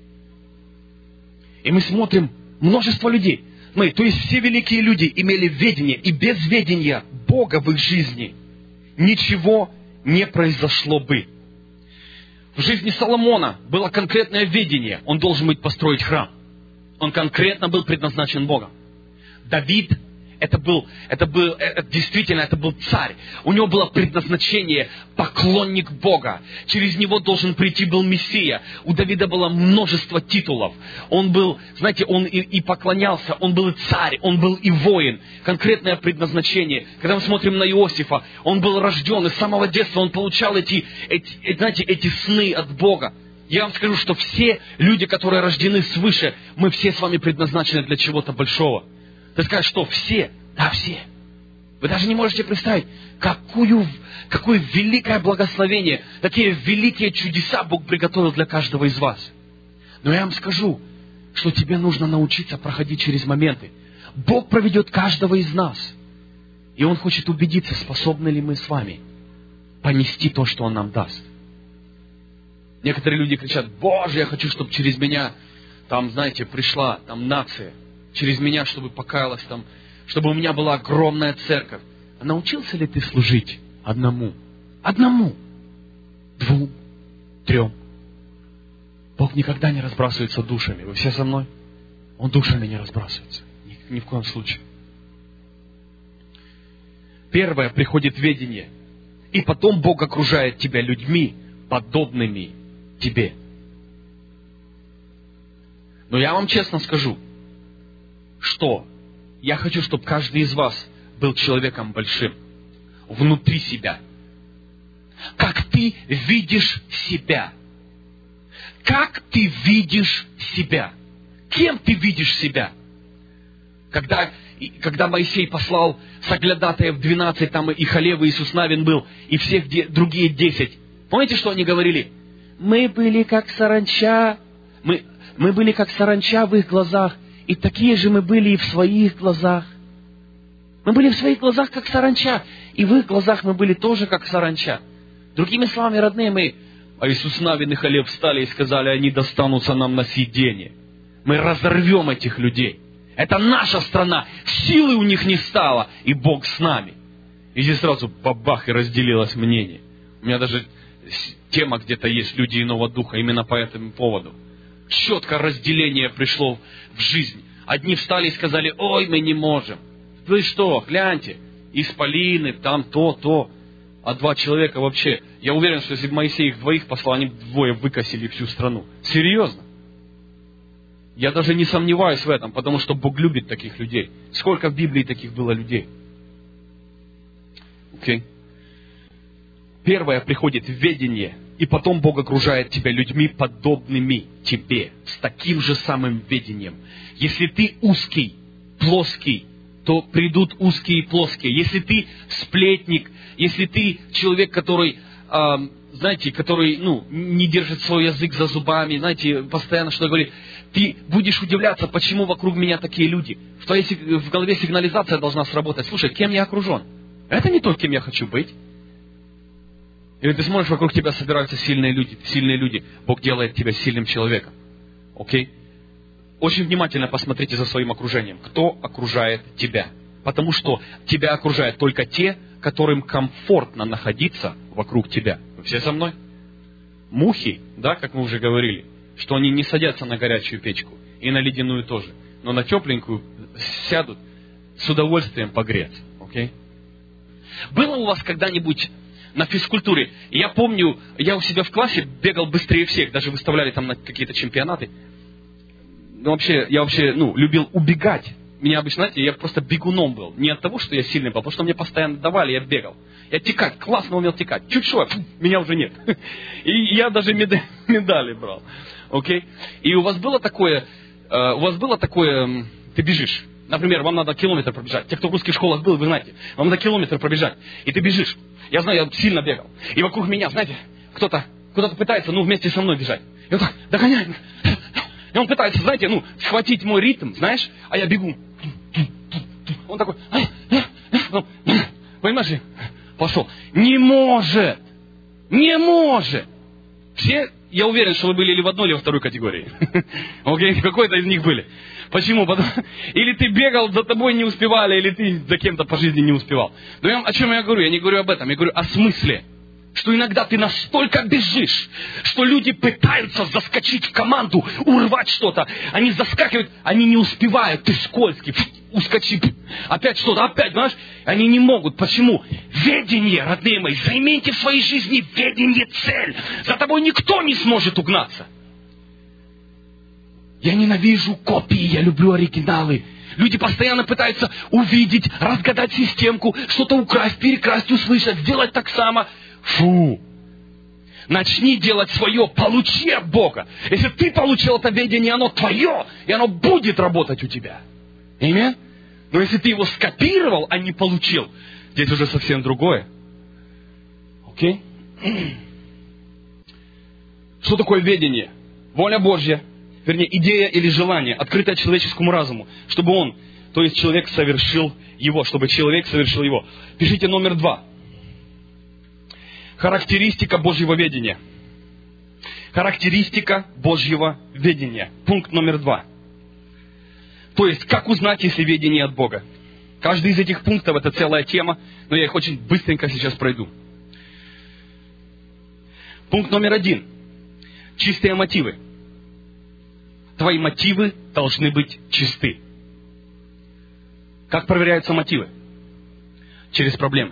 И мы смотрим множество людей. Мы, то есть все великие люди имели ведение, и без ведения Бога в их жизни ничего не произошло бы. В жизни Соломона было конкретное ведение. Он должен быть построить храм. Он конкретно был предназначен Богом. Давид, это был, это был, это, действительно, это был царь. У него было предназначение поклонник Бога. Через него должен прийти был Мессия. У Давида было множество титулов. Он был, знаете, он и, и поклонялся, он был и царь, он был и воин. Конкретное предназначение. Когда мы смотрим на Иосифа, он был рожден, и с самого детства он получал эти, эти, знаете, эти сны от Бога. Я вам скажу, что все люди, которые рождены свыше, мы все с вами предназначены для чего-то большого. Ты скажешь, что все? Да, все. Вы даже не можете представить, какую, какое великое благословение, какие великие чудеса Бог приготовил для каждого из вас. Но я вам скажу, что тебе нужно научиться проходить через моменты. Бог проведет каждого из нас. И Он хочет убедиться, способны ли мы с вами понести то, что Он нам даст. Некоторые люди кричат: Боже, я хочу, чтобы через меня, там, знаете, пришла там нация. Через меня, чтобы покаялась там, чтобы у меня была огромная церковь. А научился ли ты служить одному? Одному? Двум? Трем? Бог никогда не разбрасывается душами. Вы все со мной? Он душами не разбрасывается. Ни, ни в коем случае. Первое, приходит ведение. И потом Бог окружает тебя людьми, подобными тебе. Но я вам честно скажу, что я хочу, чтобы каждый из вас был человеком большим, внутри себя. Как ты видишь себя? Как ты видишь себя? Кем ты видишь себя? Когда, когда Моисей послал соглядатаев двенадцать, там и Халев, и Иисус Навин был, и всех де, другие десять. Помните, что они говорили? Мы были как саранча, мы, мы были как саранча в их глазах, и такие же мы были и в своих глазах. Мы были в своих глазах, как саранча. И в их глазах мы были тоже, как саранча. Другими словами, родные, мы... А Иисус Навин и Халев встали и сказали: они достанутся нам на съедение. Мы разорвем этих людей. Это наша страна. Силы у них не стало. И Бог с нами. И здесь сразу бабах, и разделилось мнение. У меня даже тема где-то есть: люди иного духа. Именно по этому поводу. Четко разделение пришло в жизнь. Одни встали и сказали: ой, мы не можем. Вы что, гляньте, исполины, там то, то. А два человека вообще, я уверен, что если бы Моисей их двоих послал, они двое выкосили всю страну. Серьезно. Я даже не сомневаюсь в этом, потому что Бог любит таких людей. Сколько в Библии таких было людей? Окей. Okay. Первое, приходит ведение. И потом Бог окружает тебя людьми, подобными тебе, с таким же самым ведением. Если ты узкий, плоский, то придут узкие и плоские. Если ты сплетник, если ты человек, который, э, знаете, который ну, не держит свой язык за зубами, знаете, постоянно что говорит, ты будешь удивляться, почему вокруг меня такие люди. В твоей в голове сигнализация должна сработать. Слушай, кем я окружен? Это не то, кем я хочу быть. Или ты смотришь, вокруг тебя собираются сильные люди, сильные люди. Бог делает тебя сильным человеком. Окей? Очень внимательно посмотрите за своим окружением. Кто окружает тебя? Потому что тебя окружают только те, которым комфортно находиться вокруг тебя. Вы все со мной? Мухи, да, как мы уже говорили, что они не садятся на горячую печку. И на ледяную тоже. Но на тепленькую сядут с удовольствием погреться. Окей? Было у вас когда-нибудь... на физкультуре. И я помню, я у себя в классе бегал быстрее всех, даже выставляли там на какие-то чемпионаты. Ну, вообще, я вообще, ну, любил убегать. Меня обычно, знаете, я просто бегуном был. Не от того, что я сильный был, потому что мне постоянно давали, я бегал. Я текать, классно умел текать. Чуть что, меня уже нет. И я даже медали брал. Окей? И у вас было такое, у вас было такое, ты бежишь. Например, вам надо километр пробежать. Те, кто в русских школах был, вы знаете, вам надо километр пробежать. И ты бежишь. Я знаю, я сильно бегал. И вокруг меня, знаете, кто-то куда-то пытается, ну, вместе со мной бежать. И он так, догоняй. И он пытается, знаете, ну, схватить мой ритм, знаешь, а я бегу. Он такой, ну, понимаешь, пошел. Не может! Не может! Все, я уверен, что вы были или в одной, или во второй категории. Окей, okay? Какой-то из них были. Почему? Потому... Или ты бегал, за тобой не успевали, или ты за кем-то по жизни не успевал. Но я, о чем я говорю? Я не говорю об этом, я говорю о смысле. Что иногда ты настолько бежишь, что люди пытаются заскочить в команду, урвать что-то. Они заскакивают, они не успевают, ты скользкий, ускочи, опять что-то, опять, знаешь, они не могут. Почему? Ведение, родные мои, займите в своей жизни ведение, цель. За тобой никто не сможет угнаться. Я ненавижу копии, я люблю оригиналы. Люди постоянно пытаются увидеть, разгадать системку, что-то украсть, перекрасть, услышать, сделать так само. Фу! Начни делать свое, получи от Бога. Если ты получил это ведение, оно твое, и оно будет работать у тебя. Аминь? Но если ты его скопировал, а не получил, здесь уже совсем другое. Окей? Что такое ведение? Воля Божья, вернее, идея или желание, открытое человеческому разуму, чтобы он, то есть человек совершил его, чтобы человек совершил его. Пишите номер два. Характеристика Божьего ведения. Характеристика Божьего ведения. Пункт номер два. То есть, как узнать, если ведение от Бога? Каждый из этих пунктов — это целая тема, но я их очень быстренько сейчас пройду. Пункт номер один. Чистые мотивы. Твои мотивы должны быть чисты. Как проверяются мотивы? Через проблемы.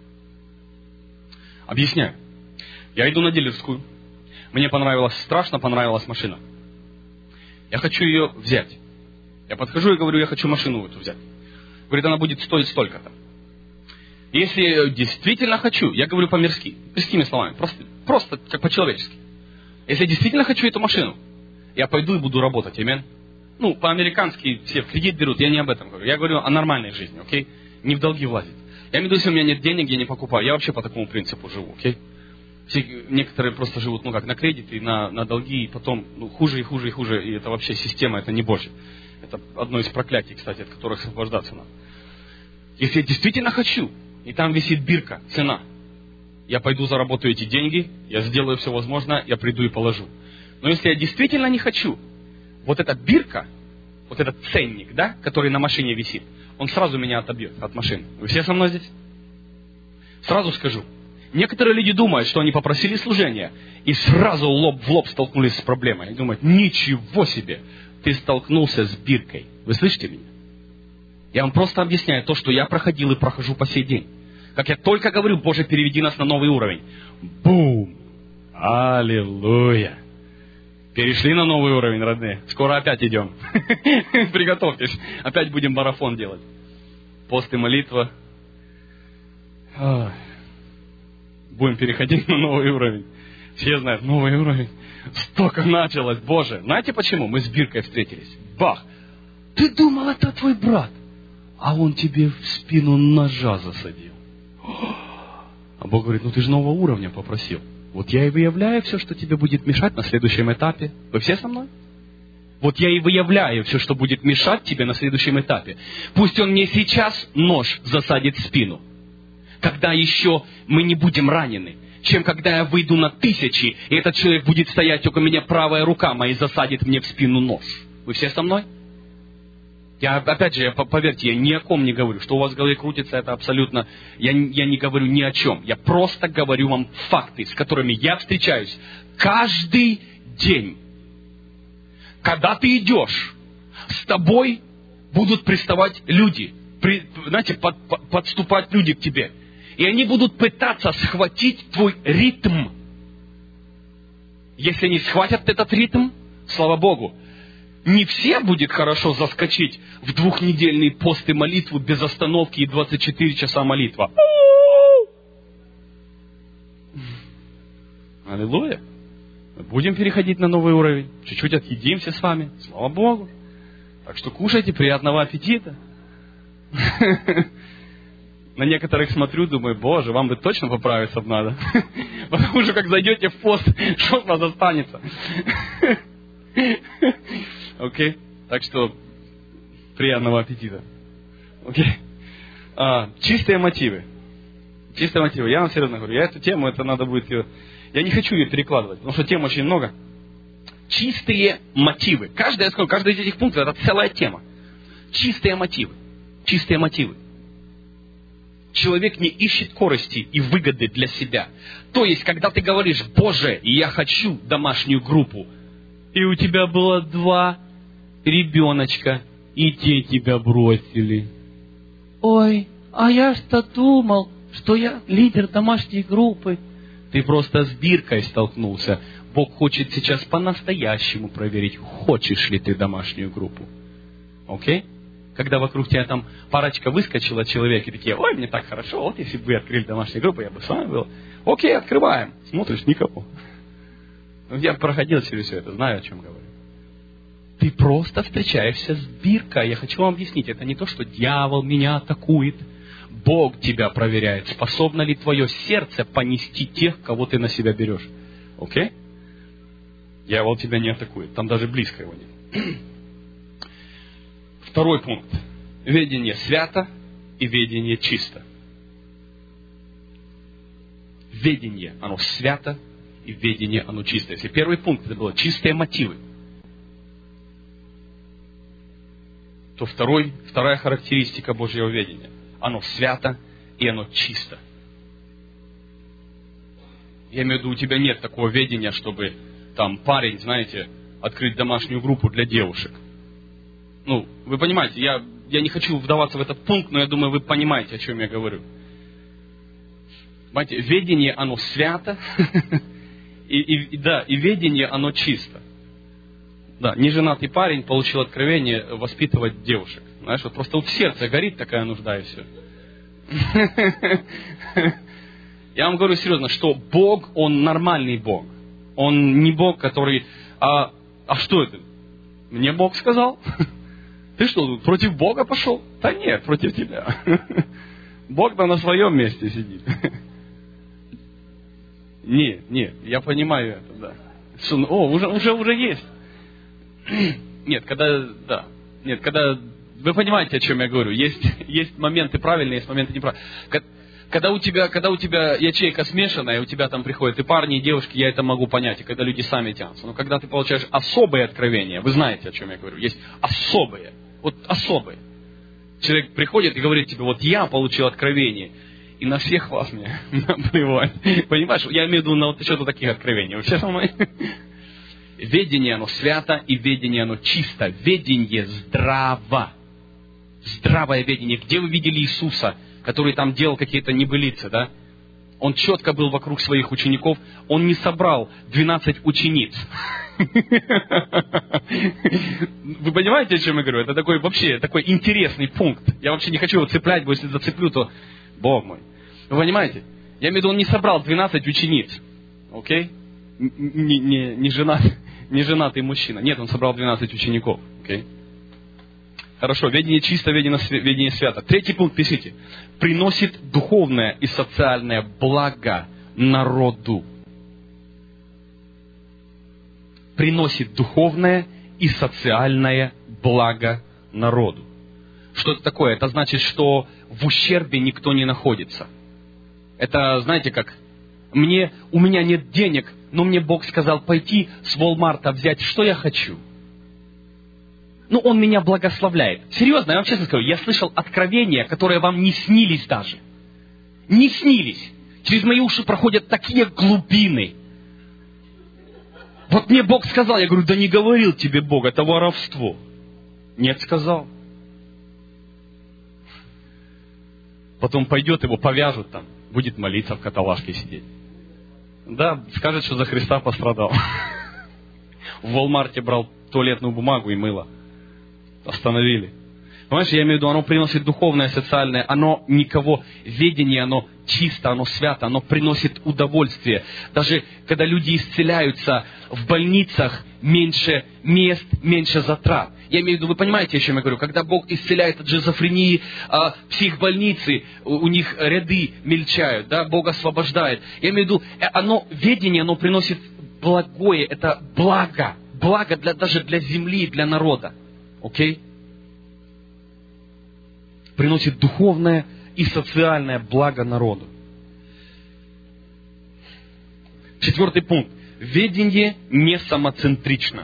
Объясняю. Я иду на дилерскую. Мне понравилась, страшно понравилась машина. Я хочу ее взять. Я подхожу и говорю, я хочу машину эту взять. Говорит, она будет стоить столько-то. Если я действительно хочу, я говорю по-мирски, мирскими словами, просто, просто как по-человечески. Если я действительно хочу эту машину, я пойду и буду работать, аминь. Ну, по-американски все в кредит берут, я не об этом говорю. Я говорю о нормальной жизни, окей? Не в долги влазить. Я имею в виду, если у меня нет денег, я не покупаю. Я вообще по такому принципу живу, окей? Все, некоторые просто живут, ну как, на кредит и на, на долги, и потом ну, хуже и хуже и хуже. И это вообще система, это не Божья. Это одно из проклятий, кстати, от которых освобождаться надо. Если я действительно хочу, и там висит бирка, цена, я пойду заработаю эти деньги, я сделаю все возможное, я приду и положу. Но если я действительно не хочу, вот эта бирка, вот этот ценник, да, который на машине висит, он сразу меня отобьет от машины. Вы все со мной здесь? Сразу скажу. Некоторые люди думают, что они попросили служения и сразу лоб в лоб столкнулись с проблемой. И думают, ничего себе, ты столкнулся с биркой. Вы слышите меня? Я вам просто объясняю то, что я проходил и прохожу по сей день. Как я только говорю, Боже, переведи нас на новый уровень. Бум! Аллилуйя! Перешли на новый уровень, родные. Скоро опять идем. Приготовьтесь. Опять будем марафон делать. Пост и молитва. Будем переходить на новый уровень. Все знают, новый уровень. Столько началось, Боже. Знаете почему? Мы с биркой встретились. Бах! Ты думал, это твой брат. А он тебе в спину ножа засадил. А Бог говорит, ну ты же нового уровня попросил. Вот я и выявляю все, что тебе будет мешать на следующем этапе. Вы все со мной? Вот я и выявляю все, что будет мешать тебе на следующем этапе. Пусть он мне сейчас нож засадит в спину, когда еще мы не будем ранены, чем когда я выйду на тысячи, и этот человек будет стоять около меня, правая рука моя засадит мне в спину нож. Вы все со мной? Я, опять же, я, поверьте, я ни о ком не говорю. Что у вас в голове крутится, это абсолютно... Я, я не говорю ни о чем. Я просто говорю вам факты, с которыми я встречаюсь каждый день. Когда ты идешь, с тобой будут приставать люди. При, знаете, под, под, подступать люди к тебе. И они будут пытаться схватить твой ритм. Если они схватят этот ритм, слава Богу, не все будет хорошо заскочить в двухнедельный пост и молитву без остановки и двадцать четыре часа молитва. Аллилуйя. Будем переходить на новый уровень. Чуть-чуть отъедимся с вами. Слава Богу. Так что кушайте, приятного аппетита. На некоторых смотрю, думаю, Боже, вам бы точно поправиться надо. Потому что как зайдете в пост, что от вас останется? Окей? Так что приятного аппетита. Окей? А, чистые мотивы. Чистые мотивы. Я вам серьезно говорю, я эту тему, это надо будет ее... Я не хочу ее перекладывать, потому что тем очень много. Чистые мотивы. Каждый, я скажу, каждый из этих пунктов это целая тема. Чистые мотивы. Чистые мотивы. Человек не ищет корысти и выгоды для себя. То есть, когда ты говоришь, Боже, я хочу домашнюю группу, и у тебя было два ребеночка, и те тебя бросили. Ой, а я что думал, что я лидер домашней группы. Ты просто с биркой столкнулся. Бог хочет сейчас по-настоящему проверить, хочешь ли ты домашнюю группу. Окей? Когда вокруг тебя там парочка выскочила, человек, и такие, ой, мне так хорошо, вот если бы вы открыли домашнюю группу, я бы с вами был. Окей, открываем. Смотришь, никого. Я проходил через все это, знаю, о чем говорю. Ты просто встречаешься с биркой. Я хочу вам объяснить, это не то, что дьявол меня атакует. Бог тебя проверяет, способно ли твое сердце понести тех, кого ты на себя берешь. Окей? Дьявол тебя не атакует, там даже близко его нет. Второй пункт. Ведение свято и ведение чисто. Ведение, оно свято, и ведение, оно чисто. Если первый пункт это было чистые мотивы, то второй, вторая характеристика Божьего ведения. Оно свято и оно чисто. Я имею в виду, у тебя нет такого ведения, чтобы там парень, знаете, открыть домашнюю группу для девушек. Ну, вы понимаете, я, я не хочу вдаваться в этот пункт, но я думаю, вы понимаете, о чем я говорю. Понимаете, ведение, оно свято, и, и, да, и ведение, оно чисто. Да, неженатый парень получил откровение воспитывать девушек. Знаешь, вот просто вот в сердце горит такая нужда и все. Я вам говорю серьезно, что Бог, Он нормальный Бог. Он не Бог, который... А, а что это? Мне Бог сказал? Ты что, против Бога пошел? Да нет, против тебя. Бог-то на своем месте сидит. Нет, нет, я понимаю это, да. О, уже, уже, уже есть. Нет, когда, да, нет, когда, вы понимаете, о чем я говорю. Есть, есть моменты правильные, есть моменты неправильные. Когда у тебя, когда у тебя ячейка смешанная, у тебя там приходят и парни, и девушки, я это могу понять, и когда люди сами тянутся. Но когда ты получаешь особые откровения, вы знаете, о чем я говорю, есть особые, вот особые. Человек приходит и говорит тебе, вот я получил откровение, и на всех вас мне наплевать. Понимаешь, я имею в виду на вот что-то таких откровений. Вы все со мной? Ведение, оно свято, и ведение, оно чисто. Ведение здраво. Здравое ведение. Где вы видели Иисуса, который там делал какие-то небылицы, да? Он четко был вокруг своих учеников. Он не собрал двенадцать учениц. Вы понимаете, о чем я говорю? Это такой вообще такой интересный пункт. Я вообще не хочу его цеплять, бо если зацеплю, то Бог мой. Вы понимаете? Я имею в виду, он не собрал двенадцать учениц. Окей? Не, не, не, женат, не женатый мужчина. Нет, он собрал двенадцать учеников. Окей? Хорошо, ведение чисто, ведение, ведение свято. Третий пункт пишите. Приносит духовное и социальное благо народу. Приносит духовное и социальное благо народу. Что это такое? Это значит, что в ущербе никто не находится. Это, знаете, как мне, у меня нет денег, но мне Бог сказал пойти с Walmart взять, что я хочу. Ну, Он меня благословляет. Серьезно, я вам честно скажу, я слышал откровения, которые вам не снились даже. Не снились. Через мои уши проходят такие глубины. Вот мне Бог сказал, я говорю, да не говорил тебе Бог, это воровство. Нет, сказал. Потом пойдет, его повяжут там. будет молиться в каталажке сидеть. Да, скажет, что за Христа пострадал. В Walmart брал туалетную бумагу и мыло. Остановили. Понимаешь, я имею в виду, оно приносит духовное, социальное, оно никого, ведение, оно чисто, оно свято, оно приносит удовольствие. Даже когда люди исцеляются в больницах, меньше мест, меньше затрат. Я имею в виду, вы понимаете, о чем я говорю? Когда Бог исцеляет от шизофрении, а, психбольницы, у, у них ряды мельчают, да, Бог освобождает. Я имею в виду, оно, ведение, оно приносит благое, это благо, благо для, даже для земли, для народа. Окей? Приносит духовное и социальное благо народу. Четвертый пункт. Ведение не самоцентрично.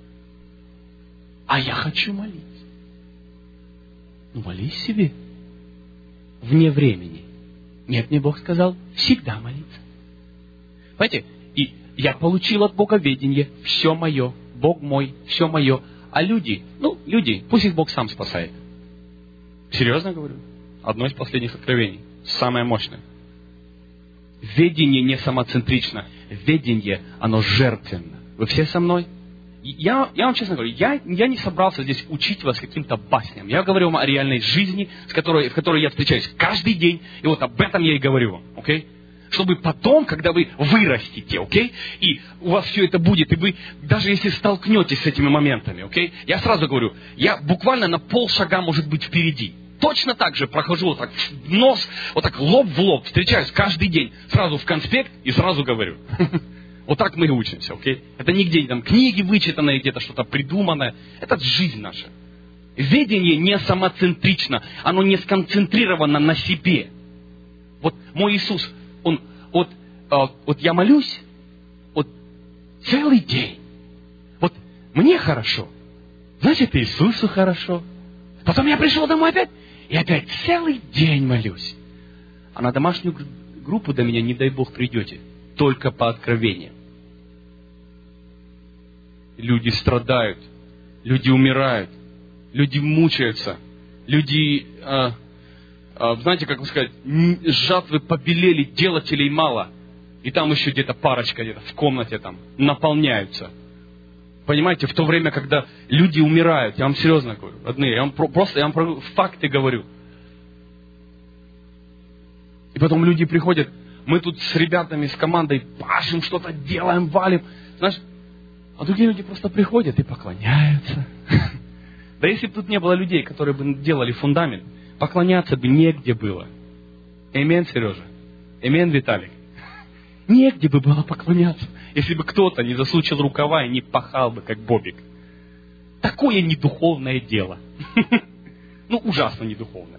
А я хочу молиться. Ну, молись себе. Вне времени. Нет, мне Бог сказал, всегда молиться. Понимаете? И я получил от Бога ведение. Все мое. Бог мой. Все мое. А люди, ну, люди, пусть их Бог сам спасает. Серьезно говорю? Одно из последних откровений. Самое мощное. Ведение не самоцентрично. Ведение, оно жертвенно. Вы все со мной? Я, я вам честно говорю, я, я не собрался здесь учить вас каким-то басням. Я говорю вам о реальной жизни, с которой, в которой я встречаюсь каждый день. И вот об этом я и говорю вам. Okay? Чтобы потом, когда вы вырастете, okay? И у вас все это будет, и вы, даже если столкнетесь с этими моментами, okay? Я сразу говорю, я буквально на полшага, может быть, впереди. Точно так же прохожу вот так в нос, вот так лоб в лоб, встречаюсь каждый день, сразу в конспект и сразу говорю. Вот так мы и учимся, окей? Это нигде там книги вычитанные, где-то что-то придуманное. Это жизнь наша. Ведение не самоцентрично, оно не сконцентрировано на себе. Вот мой Иисус, он, вот, э, вот я молюсь, вот целый день. Вот мне хорошо, значит Иисусу хорошо. Потом я пришел домой опять, и опять целый день молюсь. А на домашнюю группу до меня, не дай Бог, придете. Только по откровениям. Люди страдают. Люди умирают. Люди мучаются. Люди, э, э, знаете, как бы сказать, жатвы побелели, делателей мало. И там еще где-то парочка где-то в комнате там наполняются. Понимаете, в то время, когда люди умирают, я вам серьезно говорю, родные, я вам про, просто я вам про факты говорю. И потом люди приходят, мы тут с ребятами, с командой пашем, что-то делаем, валим. Знаешь, а другие люди просто приходят и поклоняются. Да если бы тут не было людей, которые бы делали фундамент, поклоняться бы негде было. Амен, Сережа? Амен, Виталик? Негде бы было поклоняться, если бы кто-то не засучил рукава и не пахал бы, как Бобик. Такое недуховное дело. Ну, ужасно недуховное.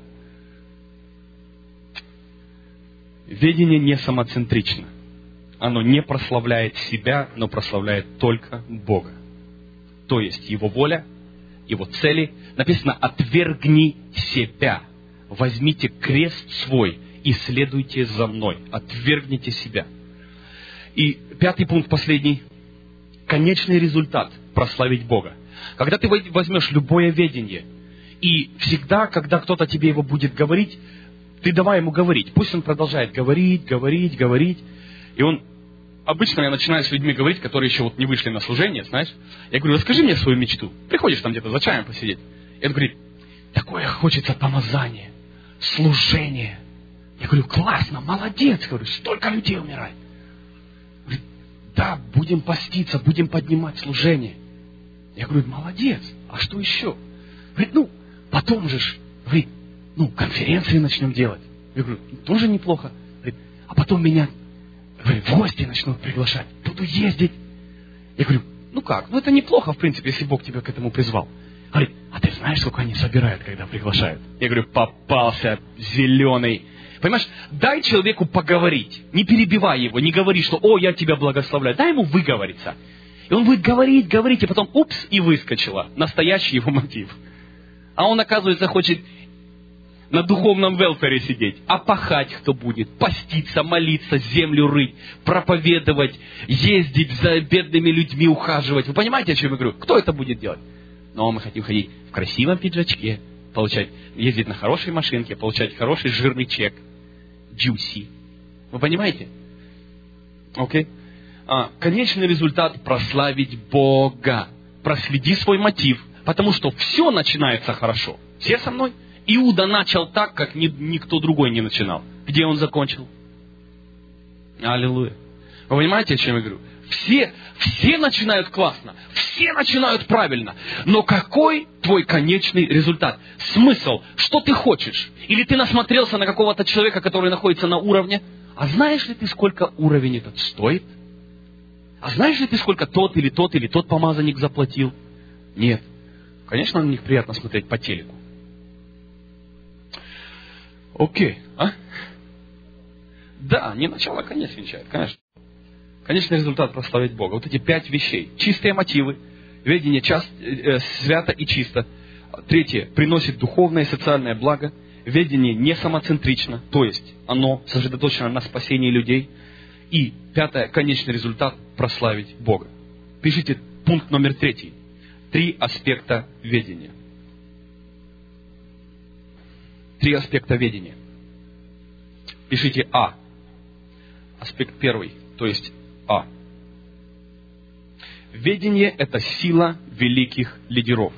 Ведение не самоцентрично. Оно не прославляет себя, но прославляет только Бога. То есть Его воля, Его цели. Написано, отвергни себя, возьмите крест свой и следуйте за мной. Отвергните себя. И пятый пункт, последний. Конечный результат – прославить Бога. Когда ты возьмешь любое ведение, и всегда, когда кто-то тебе его будет говорить, ты давай ему говорить. Пусть он продолжает говорить, говорить, говорить. И он... Обычно я начинаю с людьми говорить, которые еще вот не вышли на служение, знаешь. Я говорю, расскажи мне свою мечту. Приходишь там где-то за чаем посидеть. И он говорит, такое хочется помазание, служение. Я говорю, классно, молодец. Говорю, столько людей умирает. Говорит, да, будем поститься, будем поднимать служение. Я говорю, молодец, а что еще? Говорит, ну, потом же, говорит, ну, конференции начнем делать. Я говорю, тоже неплохо. Говорит, а потом меня, говорит, в гости начнут приглашать, буду ездить. Я говорю, ну как, ну это неплохо, в принципе, если Бог тебя к этому призвал. Говорит, а ты знаешь, сколько они собирают, когда приглашают? Я говорю, попался зеленый. Понимаешь, дай человеку поговорить, не перебивай его, не говори, что, о, я тебя благословляю. Дай ему выговориться. И он будет говорить, говорить, и потом, упс, и выскочило. Настоящий его мотив. А он, оказывается, хочет на духовном велфере сидеть. А пахать кто будет? Поститься, молиться, землю рыть, проповедовать, ездить за бедными людьми, ухаживать. Вы понимаете, о чем я говорю? Кто это будет делать? Но мы хотим ходить в красивом пиджачке, получать, ездить на хорошей машинке, получать хороший жирный чек, juicy, Вы понимаете? Окей? А, конечный результат – прославить Бога. Проследи свой мотив, потому что все начинается хорошо. Все со мной? Иуда начал так, как ни, никто другой не начинал. Где он закончил? Аллилуйя. Вы понимаете, о чем я говорю? Все, все начинают классно, все начинают правильно. Но какой твой конечный результат? Смысл? Что ты хочешь? Или ты насмотрелся на какого-то человека, который находится на уровне? А знаешь ли ты, сколько уровень этот стоит? А знаешь ли ты, сколько тот или тот или тот помазанник заплатил? Нет. Конечно, на них приятно смотреть по телеку. Окей. А? Да, не начало, а конец венчает, конечно. Конечный результат – прославить Бога. Вот эти пять вещей. Чистые мотивы, ведение част, э, свято и чисто. Третье – приносит духовное и социальное благо. Ведение не самоцентрично, то есть оно сосредоточено на спасении людей. И пятое – конечный результат – прославить Бога. Пишите пункт номер третий. Три аспекта ведения. Три аспекта ведения. Пишите А. Аспект первый, то есть А. Ведение – это сила великих лидеров.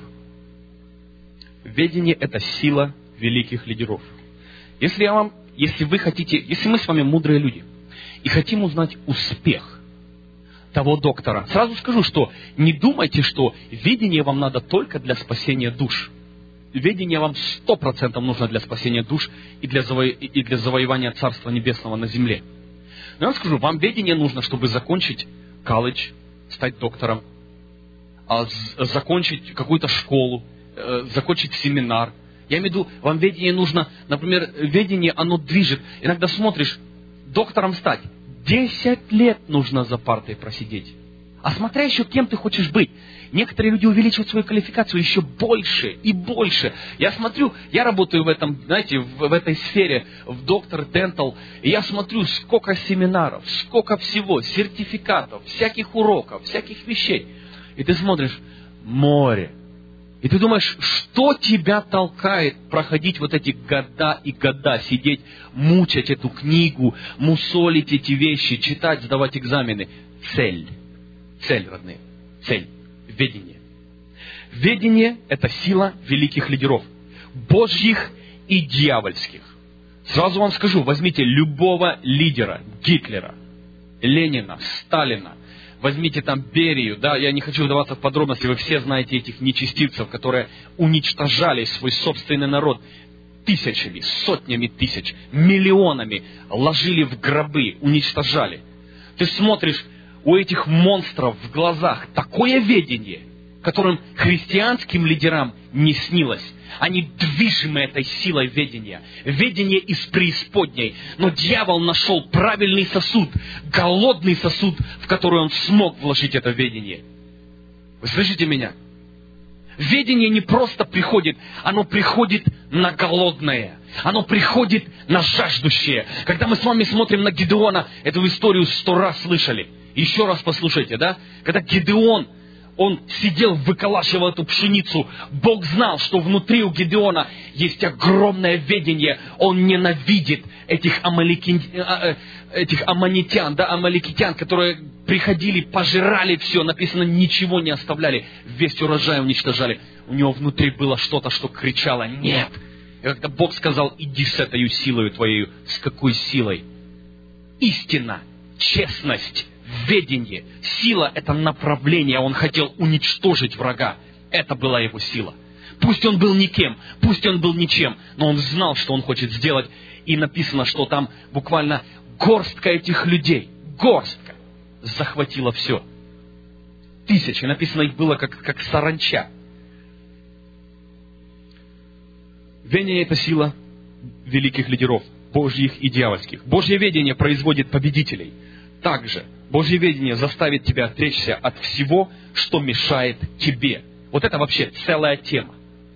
Ведение – это сила великих лидеров. Если я вам, если вы хотите, если мы с вами мудрые люди и хотим узнать успех того доктора, сразу скажу, что не думайте, что ведение вам надо только для спасения душ. Ведение вам сто процентов нужно для спасения душ и для, заво... и для завоевания Царства Небесного на земле. Но я вам скажу, вам ведение нужно, чтобы закончить колледж, стать доктором, закончить какую-то школу, закончить семинар. Я имею в виду, вам ведение нужно, например, ведение, оно движет. Иногда смотришь, доктором стать, десять лет нужно за партой просидеть. А смотря еще, кем ты хочешь быть. Некоторые люди увеличивают свою квалификацию еще больше и больше. Я смотрю, я работаю в этом, знаете, в, в этой сфере, в доктор Дентал, и я смотрю, сколько семинаров, сколько всего, сертификатов, всяких уроков, всяких вещей. И ты смотришь, море. И ты думаешь, что тебя толкает проходить вот эти года и года, сидеть, мучать эту книгу, мусолить эти вещи, читать, сдавать экзамены. Цель. Цель, родные. Цель. Ведение. Ведение – это сила великих лидеров. Божьих и дьявольских. Сразу вам скажу, возьмите любого лидера. Гитлера, Ленина, Сталина. Возьмите там Берию, да, я не хочу вдаваться в подробности, вы все знаете этих нечестивцев, которые уничтожали свой собственный народ тысячами, сотнями тысяч, миллионами, ложили в гробы, уничтожали. Ты смотришь, у этих монстров в глазах такое ведение, которым христианским лидерам не снилось. Они движимы этой силой ведения. Ведение из преисподней. Но дьявол нашел правильный сосуд, голодный сосуд, в который он смог вложить это ведение. Вы слышите меня? Ведение не просто приходит, оно приходит на голодное. Оно приходит на жаждущее. Когда мы с вами смотрим на Гидеона, эту историю сто раз слышали. Еще раз послушайте, да? Когда Гидеон, он сидел, выколачивал эту пшеницу, Бог знал, что внутри у Гидеона есть огромное ведение. Он ненавидит этих, амалики... этих аммонитян, да, амаликитян, которые приходили, пожирали все, написано, ничего не оставляли, весь урожай уничтожали. У него внутри было что-то, что кричало «нет». И когда Бог сказал «иди с этой силой твоей», с какой силой? Истина, честность, ведение. Сила – это направление. Он хотел уничтожить врага. Это была его сила. Пусть он был никем, пусть он был ничем, но он знал, что он хочет сделать. И написано, что там буквально горстка этих людей, горстка, захватила все. Тысячи, написано, их было как, как саранча. Ведение – это сила великих лидеров, Божьих и дьявольских. Божье ведение производит победителей. Также Божье ведение заставит тебя отречься от всего, что мешает тебе. Вот это вообще целая тема.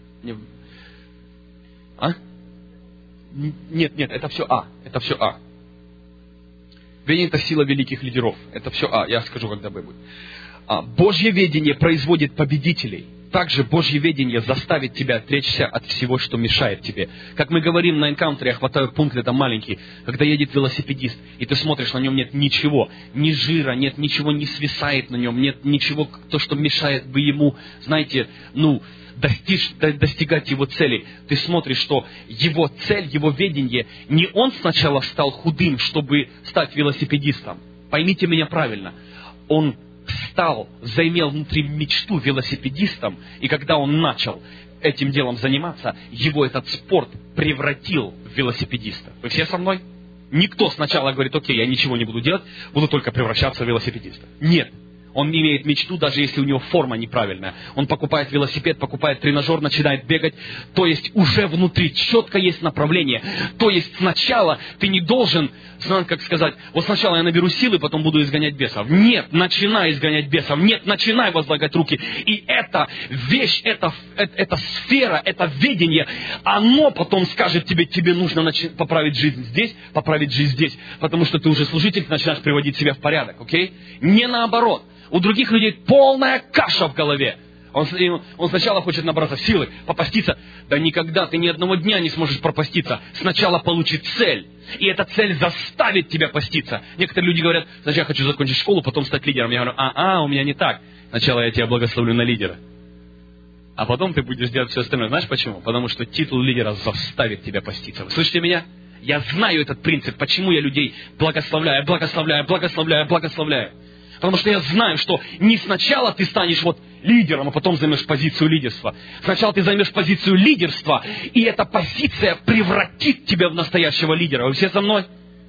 А? Нет, нет, это все А. Это все А. Ведение – это сила великих лидеров. Это все А. Я скажу, когда будет. А. Божье ведение производит победителей. также Божье ведение заставит тебя отречься от всего, что мешает тебе. Как мы говорим на энкаунтере, я хватаю пункт, это маленький, когда едет велосипедист, и ты смотришь, на нем нет ничего, ни жира, нет ничего, не свисает на нем, нет ничего, то, что мешает бы ему, знаете, ну, достичь, достигать его цели. Ты смотришь, что его цель, его ведение, не он сначала стал худым, чтобы стать велосипедистом. Поймите меня правильно. Он стал, заимел внутри мечту велосипедистом, и когда он начал этим делом заниматься, его этот спорт превратил в велосипедиста. Вы все со мной? Никто сначала говорит: окей, я ничего не буду делать, буду только превращаться в велосипедиста. Нет. Он имеет мечту, даже если у него форма неправильная. Он покупает велосипед, покупает тренажер, начинает бегать. То есть уже внутри четко есть направление. То есть сначала ты не должен, знаете, как сказать, вот сначала я наберу силы, потом буду изгонять бесов. Нет, начинай изгонять бесов. Нет, начинай возлагать руки. И эта вещь, эта, эта, эта сфера, это видение, оно потом скажет тебе, тебе нужно начи- поправить жизнь здесь, поправить жизнь здесь. Потому что ты уже служитель, ты начинаешь приводить себя в порядок. Окей? Не наоборот. У других людей полная каша в голове. Он, он сначала хочет набраться силы, попаститься. Да никогда ты ни одного дня не сможешь пропаститься. Сначала получит цель. И эта цель заставит тебя поститься. Некоторые люди говорят: сначала я хочу закончить школу, потом стать лидером. Я говорю: а-а, у меня не так. Сначала я тебя благословлю на лидера. А потом ты будешь делать все остальное. Знаешь почему? Потому что титул лидера заставит тебя поститься. Вы слышите меня? Я знаю этот принцип. Почему я людей благословляю, благословляю, благословляю, благословляю. Потому что я знаю, что не сначала ты станешь вот лидером, а потом займешь позицию лидерства. Сначала ты займешь позицию лидерства, и эта позиция превратит тебя в настоящего лидера. Вы все со мной?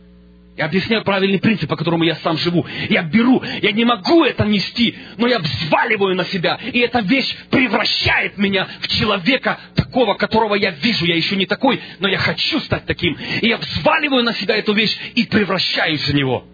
Я объясняю правильный принцип, по которому я сам живу. Я беру, я не могу это нести, но я взваливаю на себя. И эта вещь превращает меня в человека такого, которого я вижу. Я еще не такой, но я хочу стать таким. И я взваливаю на себя эту вещь и превращаюсь в него.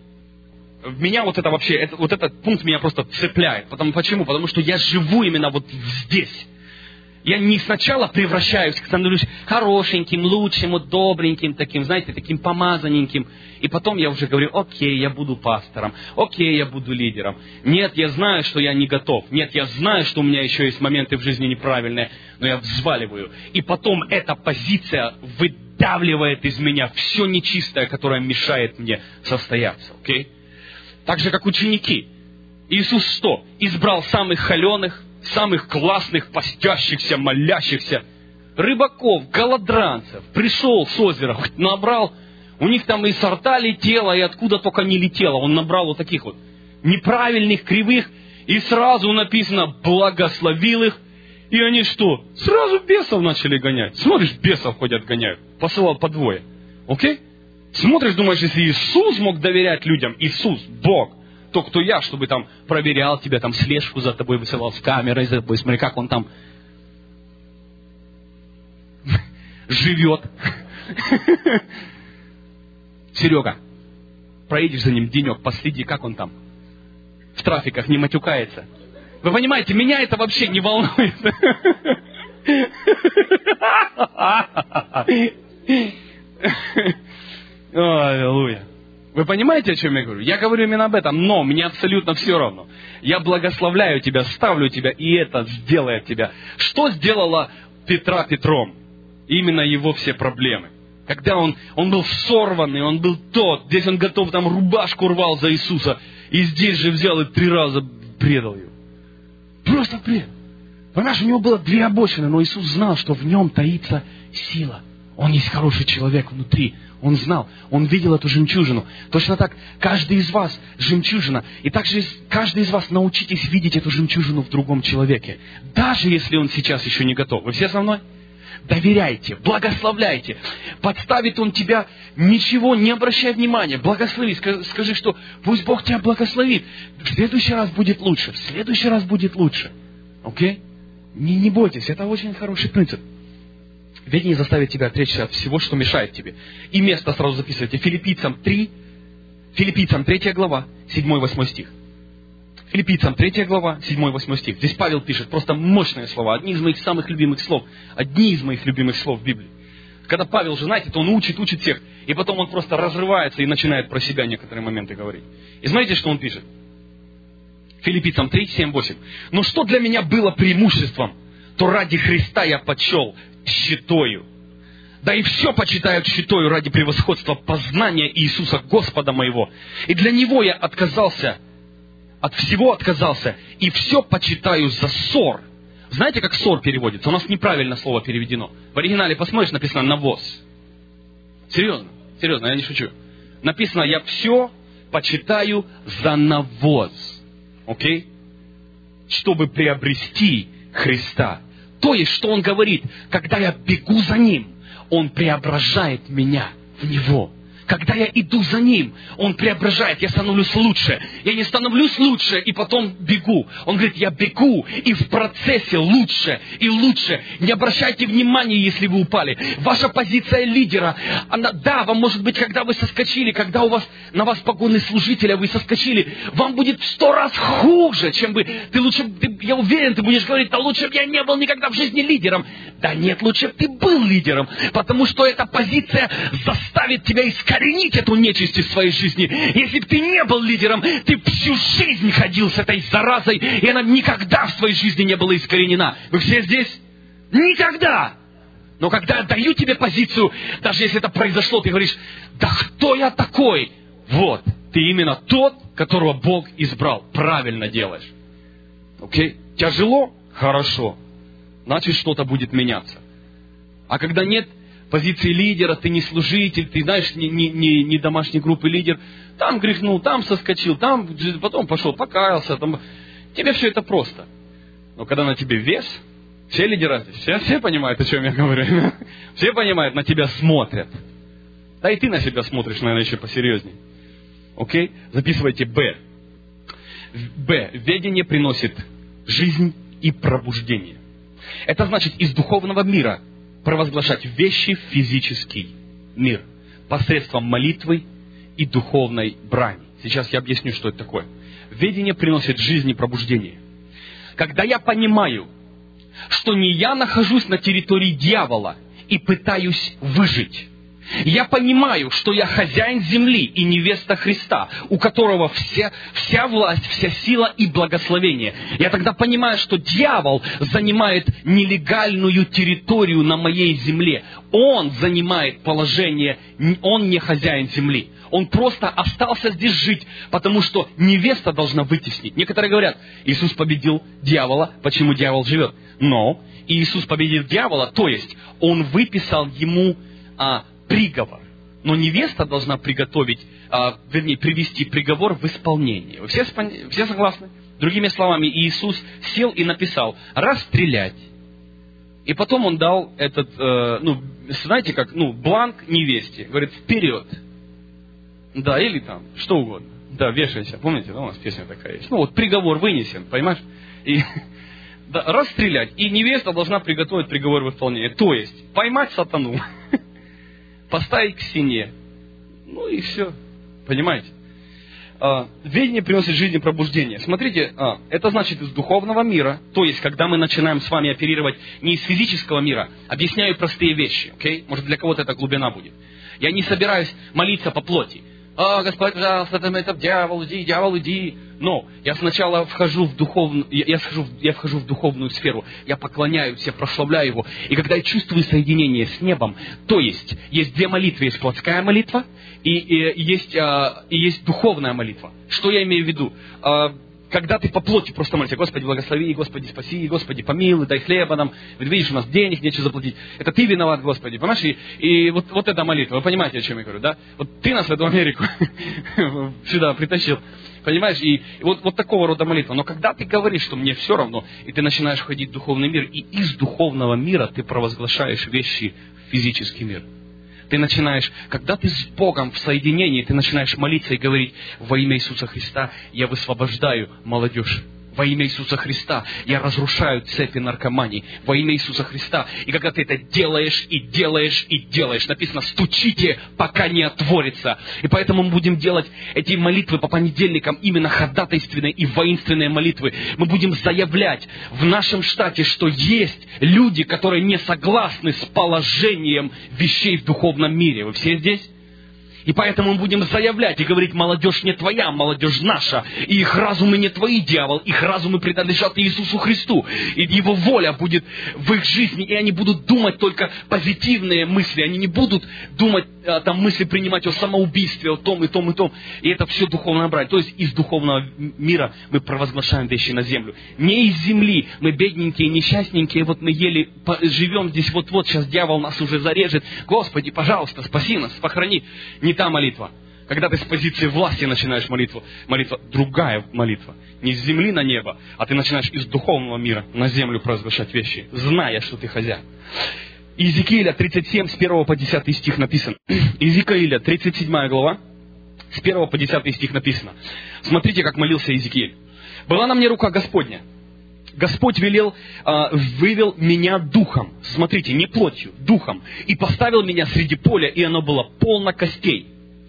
В меня вот это вообще, это, вот этот пункт меня просто цепляет. Потому, почему? Потому что я живу именно вот здесь. Я не сначала превращаюсь, становлюсь хорошеньким, лучшим, вот добреньким таким, знаете, таким помазаненьким. И потом я уже говорю: окей, я буду пастором, окей, я буду лидером. Нет, я знаю, что я не готов. Нет, я знаю, что у меня еще есть моменты в жизни неправильные, но я взваливаю. И потом эта позиция выдавливает из меня все нечистое, которое мешает мне состояться, окей? Так же, как ученики. Иисус что? Избрал самых холеных, самых классных, постящихся, молящихся, рыбаков, голодранцев. Пришел с озера, хоть набрал. У них там и сорта летело, и откуда только не летело. Он набрал вот таких вот неправильных, кривых. И сразу написано: благословил их. И они что? Сразу бесов начали гонять. Смотришь, бесов ходят гоняют. Посылал по двое. Окей? Смотришь, думаешь, если Иисус мог доверять людям, Иисус, Бог, то кто я, чтобы там проверял тебя, там слежку за тобой высылал с камерой за тобой, смотри, как он там живет. Серега, проедешь за ним денек, последи, как он там в трафиках не матюкается. Вы понимаете, меня это вообще не волнует. Аллилуйя. Вы понимаете, о чем я говорю? Я говорю именно об этом, но мне абсолютно все равно. Я благословляю тебя, ставлю тебя, и это сделает тебя. Что сделало Петра Петром? Именно его все проблемы. Когда он, он был сорванный, он был тот, здесь он готов, там рубашку рвал за Иисуса, и здесь же взял и три раза предал его. Просто предал. Понимаешь, у него было две обочины, но Иисус знал, что в нем таится сила. Он есть хороший человек внутри. Он знал, он видел эту жемчужину. Точно так, каждый из вас жемчужина. И также каждый из вас научитесь видеть эту жемчужину в другом человеке. Даже если он сейчас еще не готов. Вы все со мной? Доверяйте, благословляйте. Подставит он тебя, ничего, не обращай внимания. Благослови, скажи, что пусть Бог тебя благословит. В следующий раз будет лучше, в следующий раз будет лучше. Окей? Не, не бойтесь, это очень хороший принцип. Ведение заставит тебя отречься от всего, что мешает тебе. И место сразу записывайте. Филиппийцам три, Филиппийцам третья глава, седьмой-восьмой стих. Филиппийцам третья глава, седьмой-восьмой стих. Здесь Павел пишет просто мощные слова. Одни из моих самых любимых слов. Одни из моих любимых слов в Библии. Когда Павел же, знаете, то он учит, учит всех. И потом он просто разрывается и начинает про себя некоторые моменты говорить. И знаете, что он пишет? Филиппийцам три, семь, восемь. Но что для меня было преимуществом, то ради Христа я почел тщетою. Да и все почитаю тщетою ради превосходства познания Иисуса Господа моего. И для Него я отказался, от всего отказался, и все почитаю за ссор. Знаете, как ссор переводится? У нас неправильно слово переведено. В оригинале посмотришь, написано навоз. Серьезно, серьезно, я не шучу. Написано, я все почитаю за навоз. Окей? Чтобы приобрести Христа. То есть, что Он говорит, когда я бегу за Ним, Он преображает меня в Него. Когда я иду за Ним, Он преображает, я становлюсь лучше. Я не становлюсь лучше и потом бегу. Он говорит, я бегу и в процессе лучше и лучше. Не обращайте внимания, если вы упали. Ваша позиция лидера, она, да, вам может быть, когда вы соскочили, когда у вас на вас погоны служителя, вы соскочили, вам будет в сто раз хуже, чем бы ты лучше, ты, я уверен, ты будешь говорить, да лучше бы я не был никогда в жизни лидером. Да нет, лучше бы ты был лидером, потому что эта позиция заставит тебя искать коренить эту нечисть из своей жизни. Если бы ты не был лидером, ты всю жизнь ходил с этой заразой, и она никогда в своей жизни не была искоренена. Вы все здесь? Никогда! Но когда я даю тебе позицию, даже если это произошло, ты говоришь, да кто я такой? Вот, ты именно тот, которого Бог избрал. Правильно делаешь. Окей? Тяжело? Хорошо. Значит, что-то будет меняться. А когда нет позиции лидера, ты не служитель, ты, знаешь, не, не, не, не домашней группы лидер, там грехнул, там соскочил, там потом пошел, покаялся. Там... Тебе все это просто. Но когда на тебе вес, все лидеры, все, все понимают, о чем я говорю. Все понимают, на тебя смотрят. Да и ты на себя смотришь, наверное, еще посерьезнее. Окей? Записывайте Б. Б. Ведение приносит жизнь и пробуждение. Это значит из духовного мира провозглашать вещи в физический мир посредством молитвы и духовной брани. Сейчас я объясню, что это такое. Ведение приносит жизнь и пробуждение. Когда я понимаю, что не я нахожусь на территории дьявола и пытаюсь выжить. Я понимаю, что я хозяин земли и невеста Христа, у которого вся, вся власть, вся сила и благословение. Я тогда понимаю, что дьявол занимает нелегальную территорию на моей земле. Он занимает положение, он не хозяин земли. Он просто остался здесь жить, потому что невеста должна вытеснить. Некоторые говорят, Иисус победил дьявола, почему дьявол живет? Но Иисус победил дьявола, то есть Он выписал ему а, приговор. Но невеста должна приготовить, а, вернее, привести приговор в исполнение. Вы все, все согласны? Другими словами, Иисус сел и написал расстрелять. И потом Он дал этот, э, ну, знаете как, ну, бланк невесте. Говорит, вперед. Да, или там, что угодно. Да, вешайся. Помните, да, у нас песня такая есть. Ну, вот приговор вынесен, понимаешь? И да, расстрелять. И невеста должна приготовить приговор в исполнение. То есть, поймать сатану, поставить к стене. Ну и все. Понимаете? А, ведение приносит жизнь и пробуждение. Смотрите, а, это значит из духовного мира. То есть, когда мы начинаем с вами оперировать не из физического мира, объясняю простые вещи. Okay? Может, для кого-то это глубина будет. Я не собираюсь молиться по плоти. А, Господь, пожалуйста, это, это дьявол, иди, дьявол, иди. Но я сначала вхожу в духовную, я, я, вхожу, я вхожу в духовную сферу, я поклоняюсь, я прославляю Его. И когда я чувствую соединение с небом, то есть, есть две молитвы, есть плотская молитва и, и, и, есть, а, и есть духовная молитва. Что я имею в виду? А, когда ты по плоти просто молишься, Господи, благослови, Господи, спаси, Господи, помилуй, дай хлеба нам. Ведь видишь, у нас денег нечего заплатить. Это ты виноват, Господи, понимаешь? И, и вот, вот эта молитва, вы понимаете, о чем я говорю, да? Вот ты нас в эту Америку сюда притащил, понимаешь? И, и вот, вот такого рода молитва. Но когда ты говоришь, что мне все равно, и ты начинаешь ходить в духовный мир, и из духовного мира ты провозглашаешь вещи в физический мир. Ты начинаешь, когда ты с Богом в соединении, ты начинаешь молиться и говорить: во имя Иисуса Христа я высвобождаю молодежь. Во имя Иисуса Христа я разрушаю цепи наркомании. Во имя Иисуса Христа. И когда ты это делаешь, и делаешь, и делаешь, написано, стучите, пока не отворится. И поэтому мы будем делать эти молитвы по понедельникам, именно ходатайственные и воинственные молитвы. Мы будем заявлять в нашем штате, что есть люди, которые не согласны с положением вещей в духовном мире. Вы все здесь? И поэтому мы будем заявлять и говорить: молодежь не твоя, молодежь наша. И их разумы не твои, дьявол. Их разумы принадлежат Иисусу Христу. И Его воля будет в их жизни. И они будут думать только позитивные мысли. Они не будут думать, там, мысли принимать о самоубийстве, о том и том и том. И это все духовно брать. То есть из духовного мира мы провозглашаем вещи на землю. Не из земли. Мы бедненькие, несчастненькие. Вот мы еле живем здесь вот-вот. Сейчас дьявол нас уже зарежет. Господи, пожалуйста, спаси нас, похрани. Не та молитва. Когда ты с позиции власти начинаешь молитву, молитва другая молитва. Не с земли на небо, а ты начинаешь из духовного мира на землю провозглашать вещи, зная, что ты хозяин. Иезекииля тридцать семь, с первого по десятый стих написано. Иезекииля тридцать седьмая глава, с первого по десятый стих написано. Смотрите, как молился Иезекииль. «Была на мне рука Господня. Господь велел, э, вывел меня духом». Смотрите, не плотью, духом. «И поставил меня среди поля, и оно было полно костей.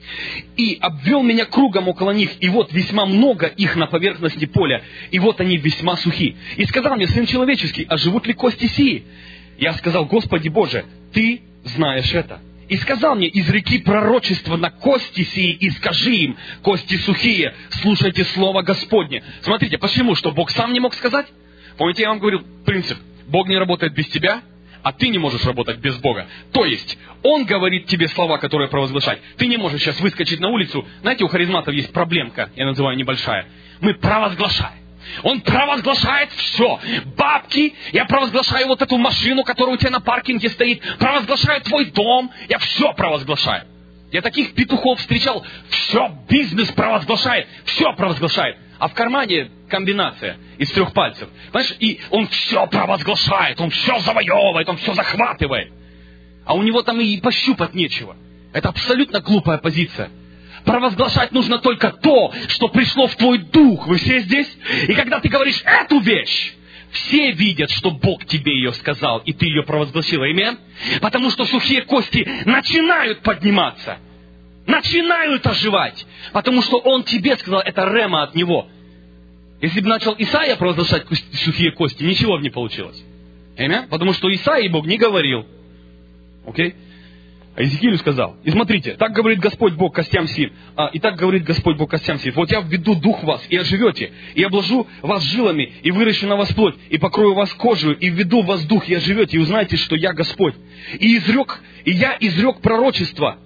И обвел меня кругом около них, и вот весьма много их на поверхности поля, и вот они весьма сухи. И сказал мне: сын человеческий, а живут ли кости сии? Я сказал: Господи Боже, Ты знаешь это. И сказал мне: изреки пророчество на кости сии, и скажи им: кости сухие, слушайте слово Господне». Смотрите, почему? Что Бог сам не мог сказать? Помните, я вам говорил принцип: Бог не работает без тебя, а ты не можешь работать без Бога. То есть, Он говорит тебе слова, которые провозглашать. Ты не можешь сейчас выскочить на улицу. Знаете, у харизматов есть проблемка, я называю небольшая. Мы провозглашаем. Он провозглашает все. Бабки, я провозглашаю вот эту машину, которая у тебя на паркинге стоит. Провозглашаю твой дом, я все провозглашаю. Я таких петухов встречал. Все, бизнес провозглашает, все провозглашает. А в кармане комбинация из трех пальцев. Понимаешь, и он все провозглашает, он все завоевывает, он все захватывает. А у него там и пощупать нечего. Это абсолютно глупая позиция. Провозглашать нужно только то, что пришло в твой дух. Вы все здесь? И когда ты говоришь эту вещь, все видят, что Бог тебе ее сказал, и ты ее провозгласил. Аминь? Потому что сухие кости начинают подниматься. Начинают оживать. Потому что Он тебе сказал, это рема от Него. Если бы начал Исаия провозглашать сухие кости, ничего бы не получилось. Аминь? Потому что Исаии Бог не говорил. Окей? А Иезекиилю сказал: и смотрите, так говорит Господь Бог костям сим, а, и так говорит Господь Бог костям сим: вот я введу дух в вас, и оживете, и обложу вас жилами, и выращу на вас плоть, и покрою вас кожей, и введу в вас дух, и оживете, и узнаете, что я Господь. И изрек, и я изрек пророчество,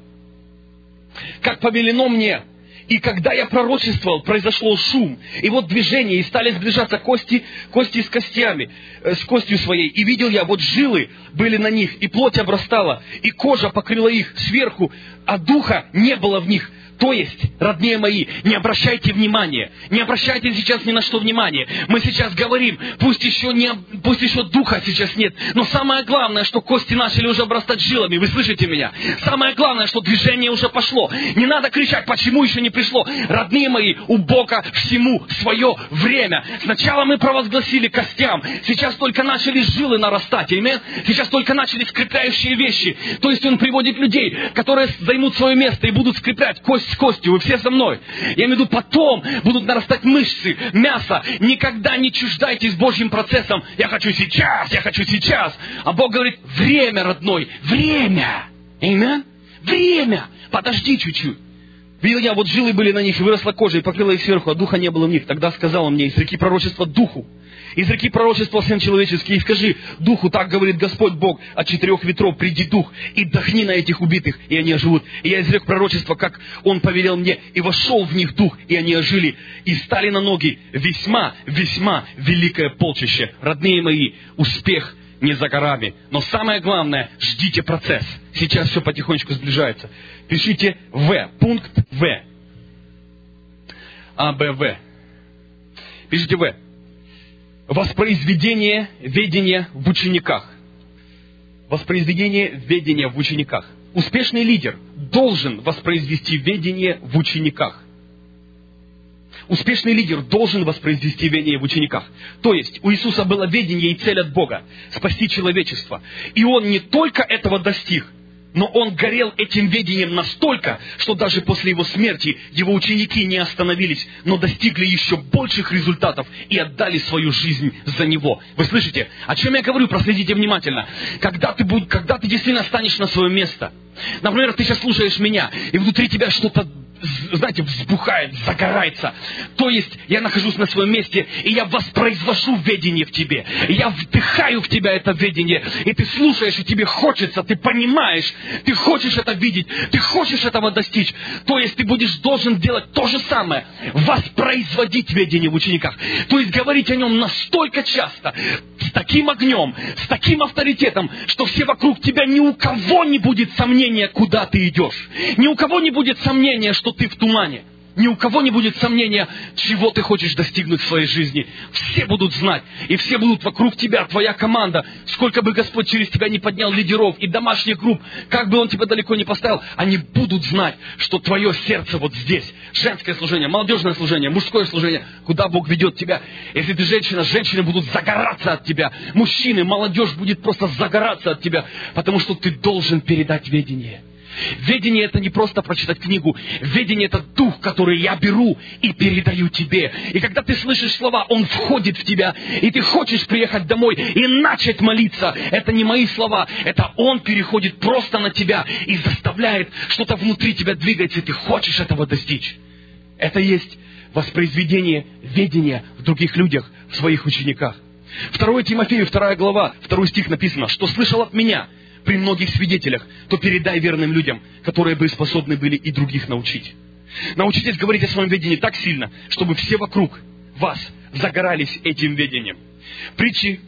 как повелено мне. И когда я пророчествовал, произошел шум, и вот движение, и стали сближаться кости, кости с костями, э, с костью своей. И видел я, вот жилы были на них, и плоть обрастала, и кожа покрыла их сверху, а духа не было в них. То есть, родные мои, не обращайте внимания, не обращайте сейчас ни на что внимания. Мы сейчас говорим, пусть еще, не, пусть еще духа сейчас нет, но самое главное, что кости начали уже обрастать жилами. Вы слышите меня? Самое главное, что движение уже пошло. Не надо кричать, почему еще не пришло. Родные мои, у Бога всему свое время. Сначала мы провозгласили костям, сейчас только начали жилы нарастать. Аминь? Сейчас только начали скрепляющие вещи. То есть Он приводит людей, которые займут свое место и будут скреплять кость с костью. Вы все со мной? Я имею в виду, потом будут нарастать мышцы, мясо. Никогда не чуждайтесь Божьим процессом. Я хочу сейчас, я хочу сейчас. А Бог говорит: время, родной, время. Аминь? Время. Подожди чуть-чуть. Видел я, вот жилы были на них, и выросла кожа, и покрыла их сверху, а духа не было в них. Тогда сказал Он мне: изреки пророчество духу. Изреки пророчество, сын человеческий, и скажи духу: так говорит Господь Бог, от четырех ветров приди дух, и дохни на этих убитых, и они оживут. И я изрек пророчество, как Он повелел мне, и вошел в них дух, и они ожили, и стали на ноги весьма, весьма великое полчище. Родные мои, успех не за горами. Но самое главное, ждите процесс. Сейчас все потихонечку сближается. Пишите В, пункт В. А, Б, В. Пишите В. Воспроизведение ведения в учениках. Воспроизведение ведения в учениках. Успешный лидер должен воспроизвести ведение в учениках. Успешный лидер должен воспроизвести ведение в учениках. То есть, у Иисуса было ведение и цель от Бога – спасти человечество. И Он не только этого достиг, Но он горел этим видением настолько, что даже после его смерти его ученики не остановились, но достигли еще больших результатов и отдали свою жизнь за него. Вы слышите? О чем я говорю? Проследите внимательно. Когда ты, будь, когда ты действительно станешь на свое место, например, ты сейчас слушаешь меня, и внутри тебя что-то, знаете, взбухает, загорается. То есть я нахожусь на своем месте, и я воспроизвожу ведение в тебе. И я вдыхаю в тебя это ведение. И ты слушаешь, и тебе хочется, ты понимаешь, ты хочешь это видеть, ты хочешь этого достичь. То есть ты будешь должен делать то же самое. Воспроизводить ведение в учениках. То есть говорить о нем настолько часто, с таким огнем, с таким авторитетом, что все вокруг тебя, ни у кого не будет сомнения, куда ты идешь. Ни у кого не будет сомнения, что ты в тумане. Ни у кого не будет сомнения, чего ты хочешь достигнуть в своей жизни. Все будут знать, и все будут вокруг тебя, твоя команда. Сколько бы Господь через тебя не поднял лидеров и домашних групп, как бы Он тебя далеко не поставил, они будут знать, что твое сердце вот здесь. Женское служение, молодежное служение, мужское служение, куда Бог ведет тебя. Если ты женщина, женщины будут загораться от тебя. Мужчины, молодежь будет просто загораться от тебя, потому что ты должен передать ведение. Ведение — это не просто прочитать книгу. Ведение — это дух, который я беру и передаю тебе. И когда ты слышишь слова, он входит в тебя, и ты хочешь приехать домой и начать молиться. Это не мои слова, это он переходит просто на тебя и заставляет, что-то внутри тебя двигается, и ты хочешь этого достичь. Это есть воспроизведение ведения в других людях, в своих учениках. второе Тимофею, вторая глава, второй стих написано, что слышал от меня при многих свидетелях, то передай верным людям, которые бы способны были и других научить. Научитесь говорить о своем ведении так сильно, чтобы все вокруг вас загорались этим ведением. Притчи,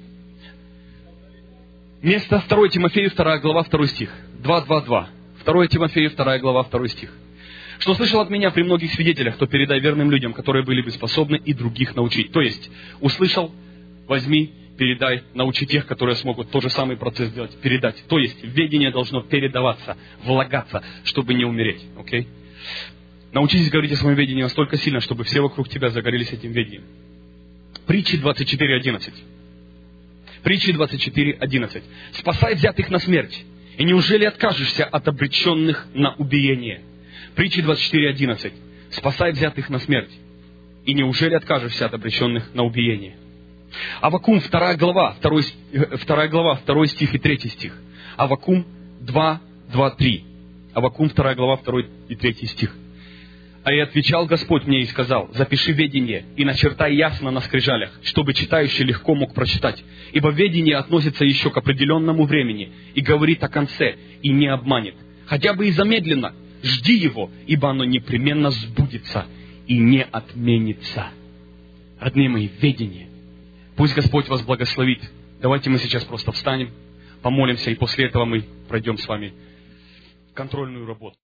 место второе Тимофею, вторая глава, второй стих. два, два, два. второе Тимофею, вторая глава, второй стих. Что слышал от меня при многих свидетелях, то передай верным людям, которые были бы способны и других научить. То есть, услышал, возьми, передай, научи тех, которые смогут тот же самый процесс сделать, передать. То есть, ведение должно передаваться, влагаться, чтобы не умереть. Окей? Научитесь говорить о своем ведении настолько сильно, чтобы все вокруг тебя загорелись этим ведением. Притчи двадцать четыре одиннадцать. Притчи двадцать четыре одиннадцать. Спасай взятых на смерть, и неужели откажешься от обреченных на убиение? Притчи двадцать четыре одиннадцать. Спасай взятых на смерть, и неужели откажешься от обреченных на убиение? Аввакум, вторая глава, второй, вторая глава, второй стих и третий стих. Аввакум два, два, три. Аввакум, вторая глава, второй и третий стих. А и отвечал Господь мне и сказал: запиши ведение и начертай ясно на скрижалях, чтобы читающий легко мог прочитать. Ибо ведение относится еще к определенному времени и говорит о конце, и не обманет. Хотя бы и замедленно, жди его, ибо оно непременно сбудется и не отменится. Родные мои, ведение. Пусть Господь вас благословит. Давайте мы сейчас просто встанем, помолимся, и после этого мы пройдем с вами контрольную работу.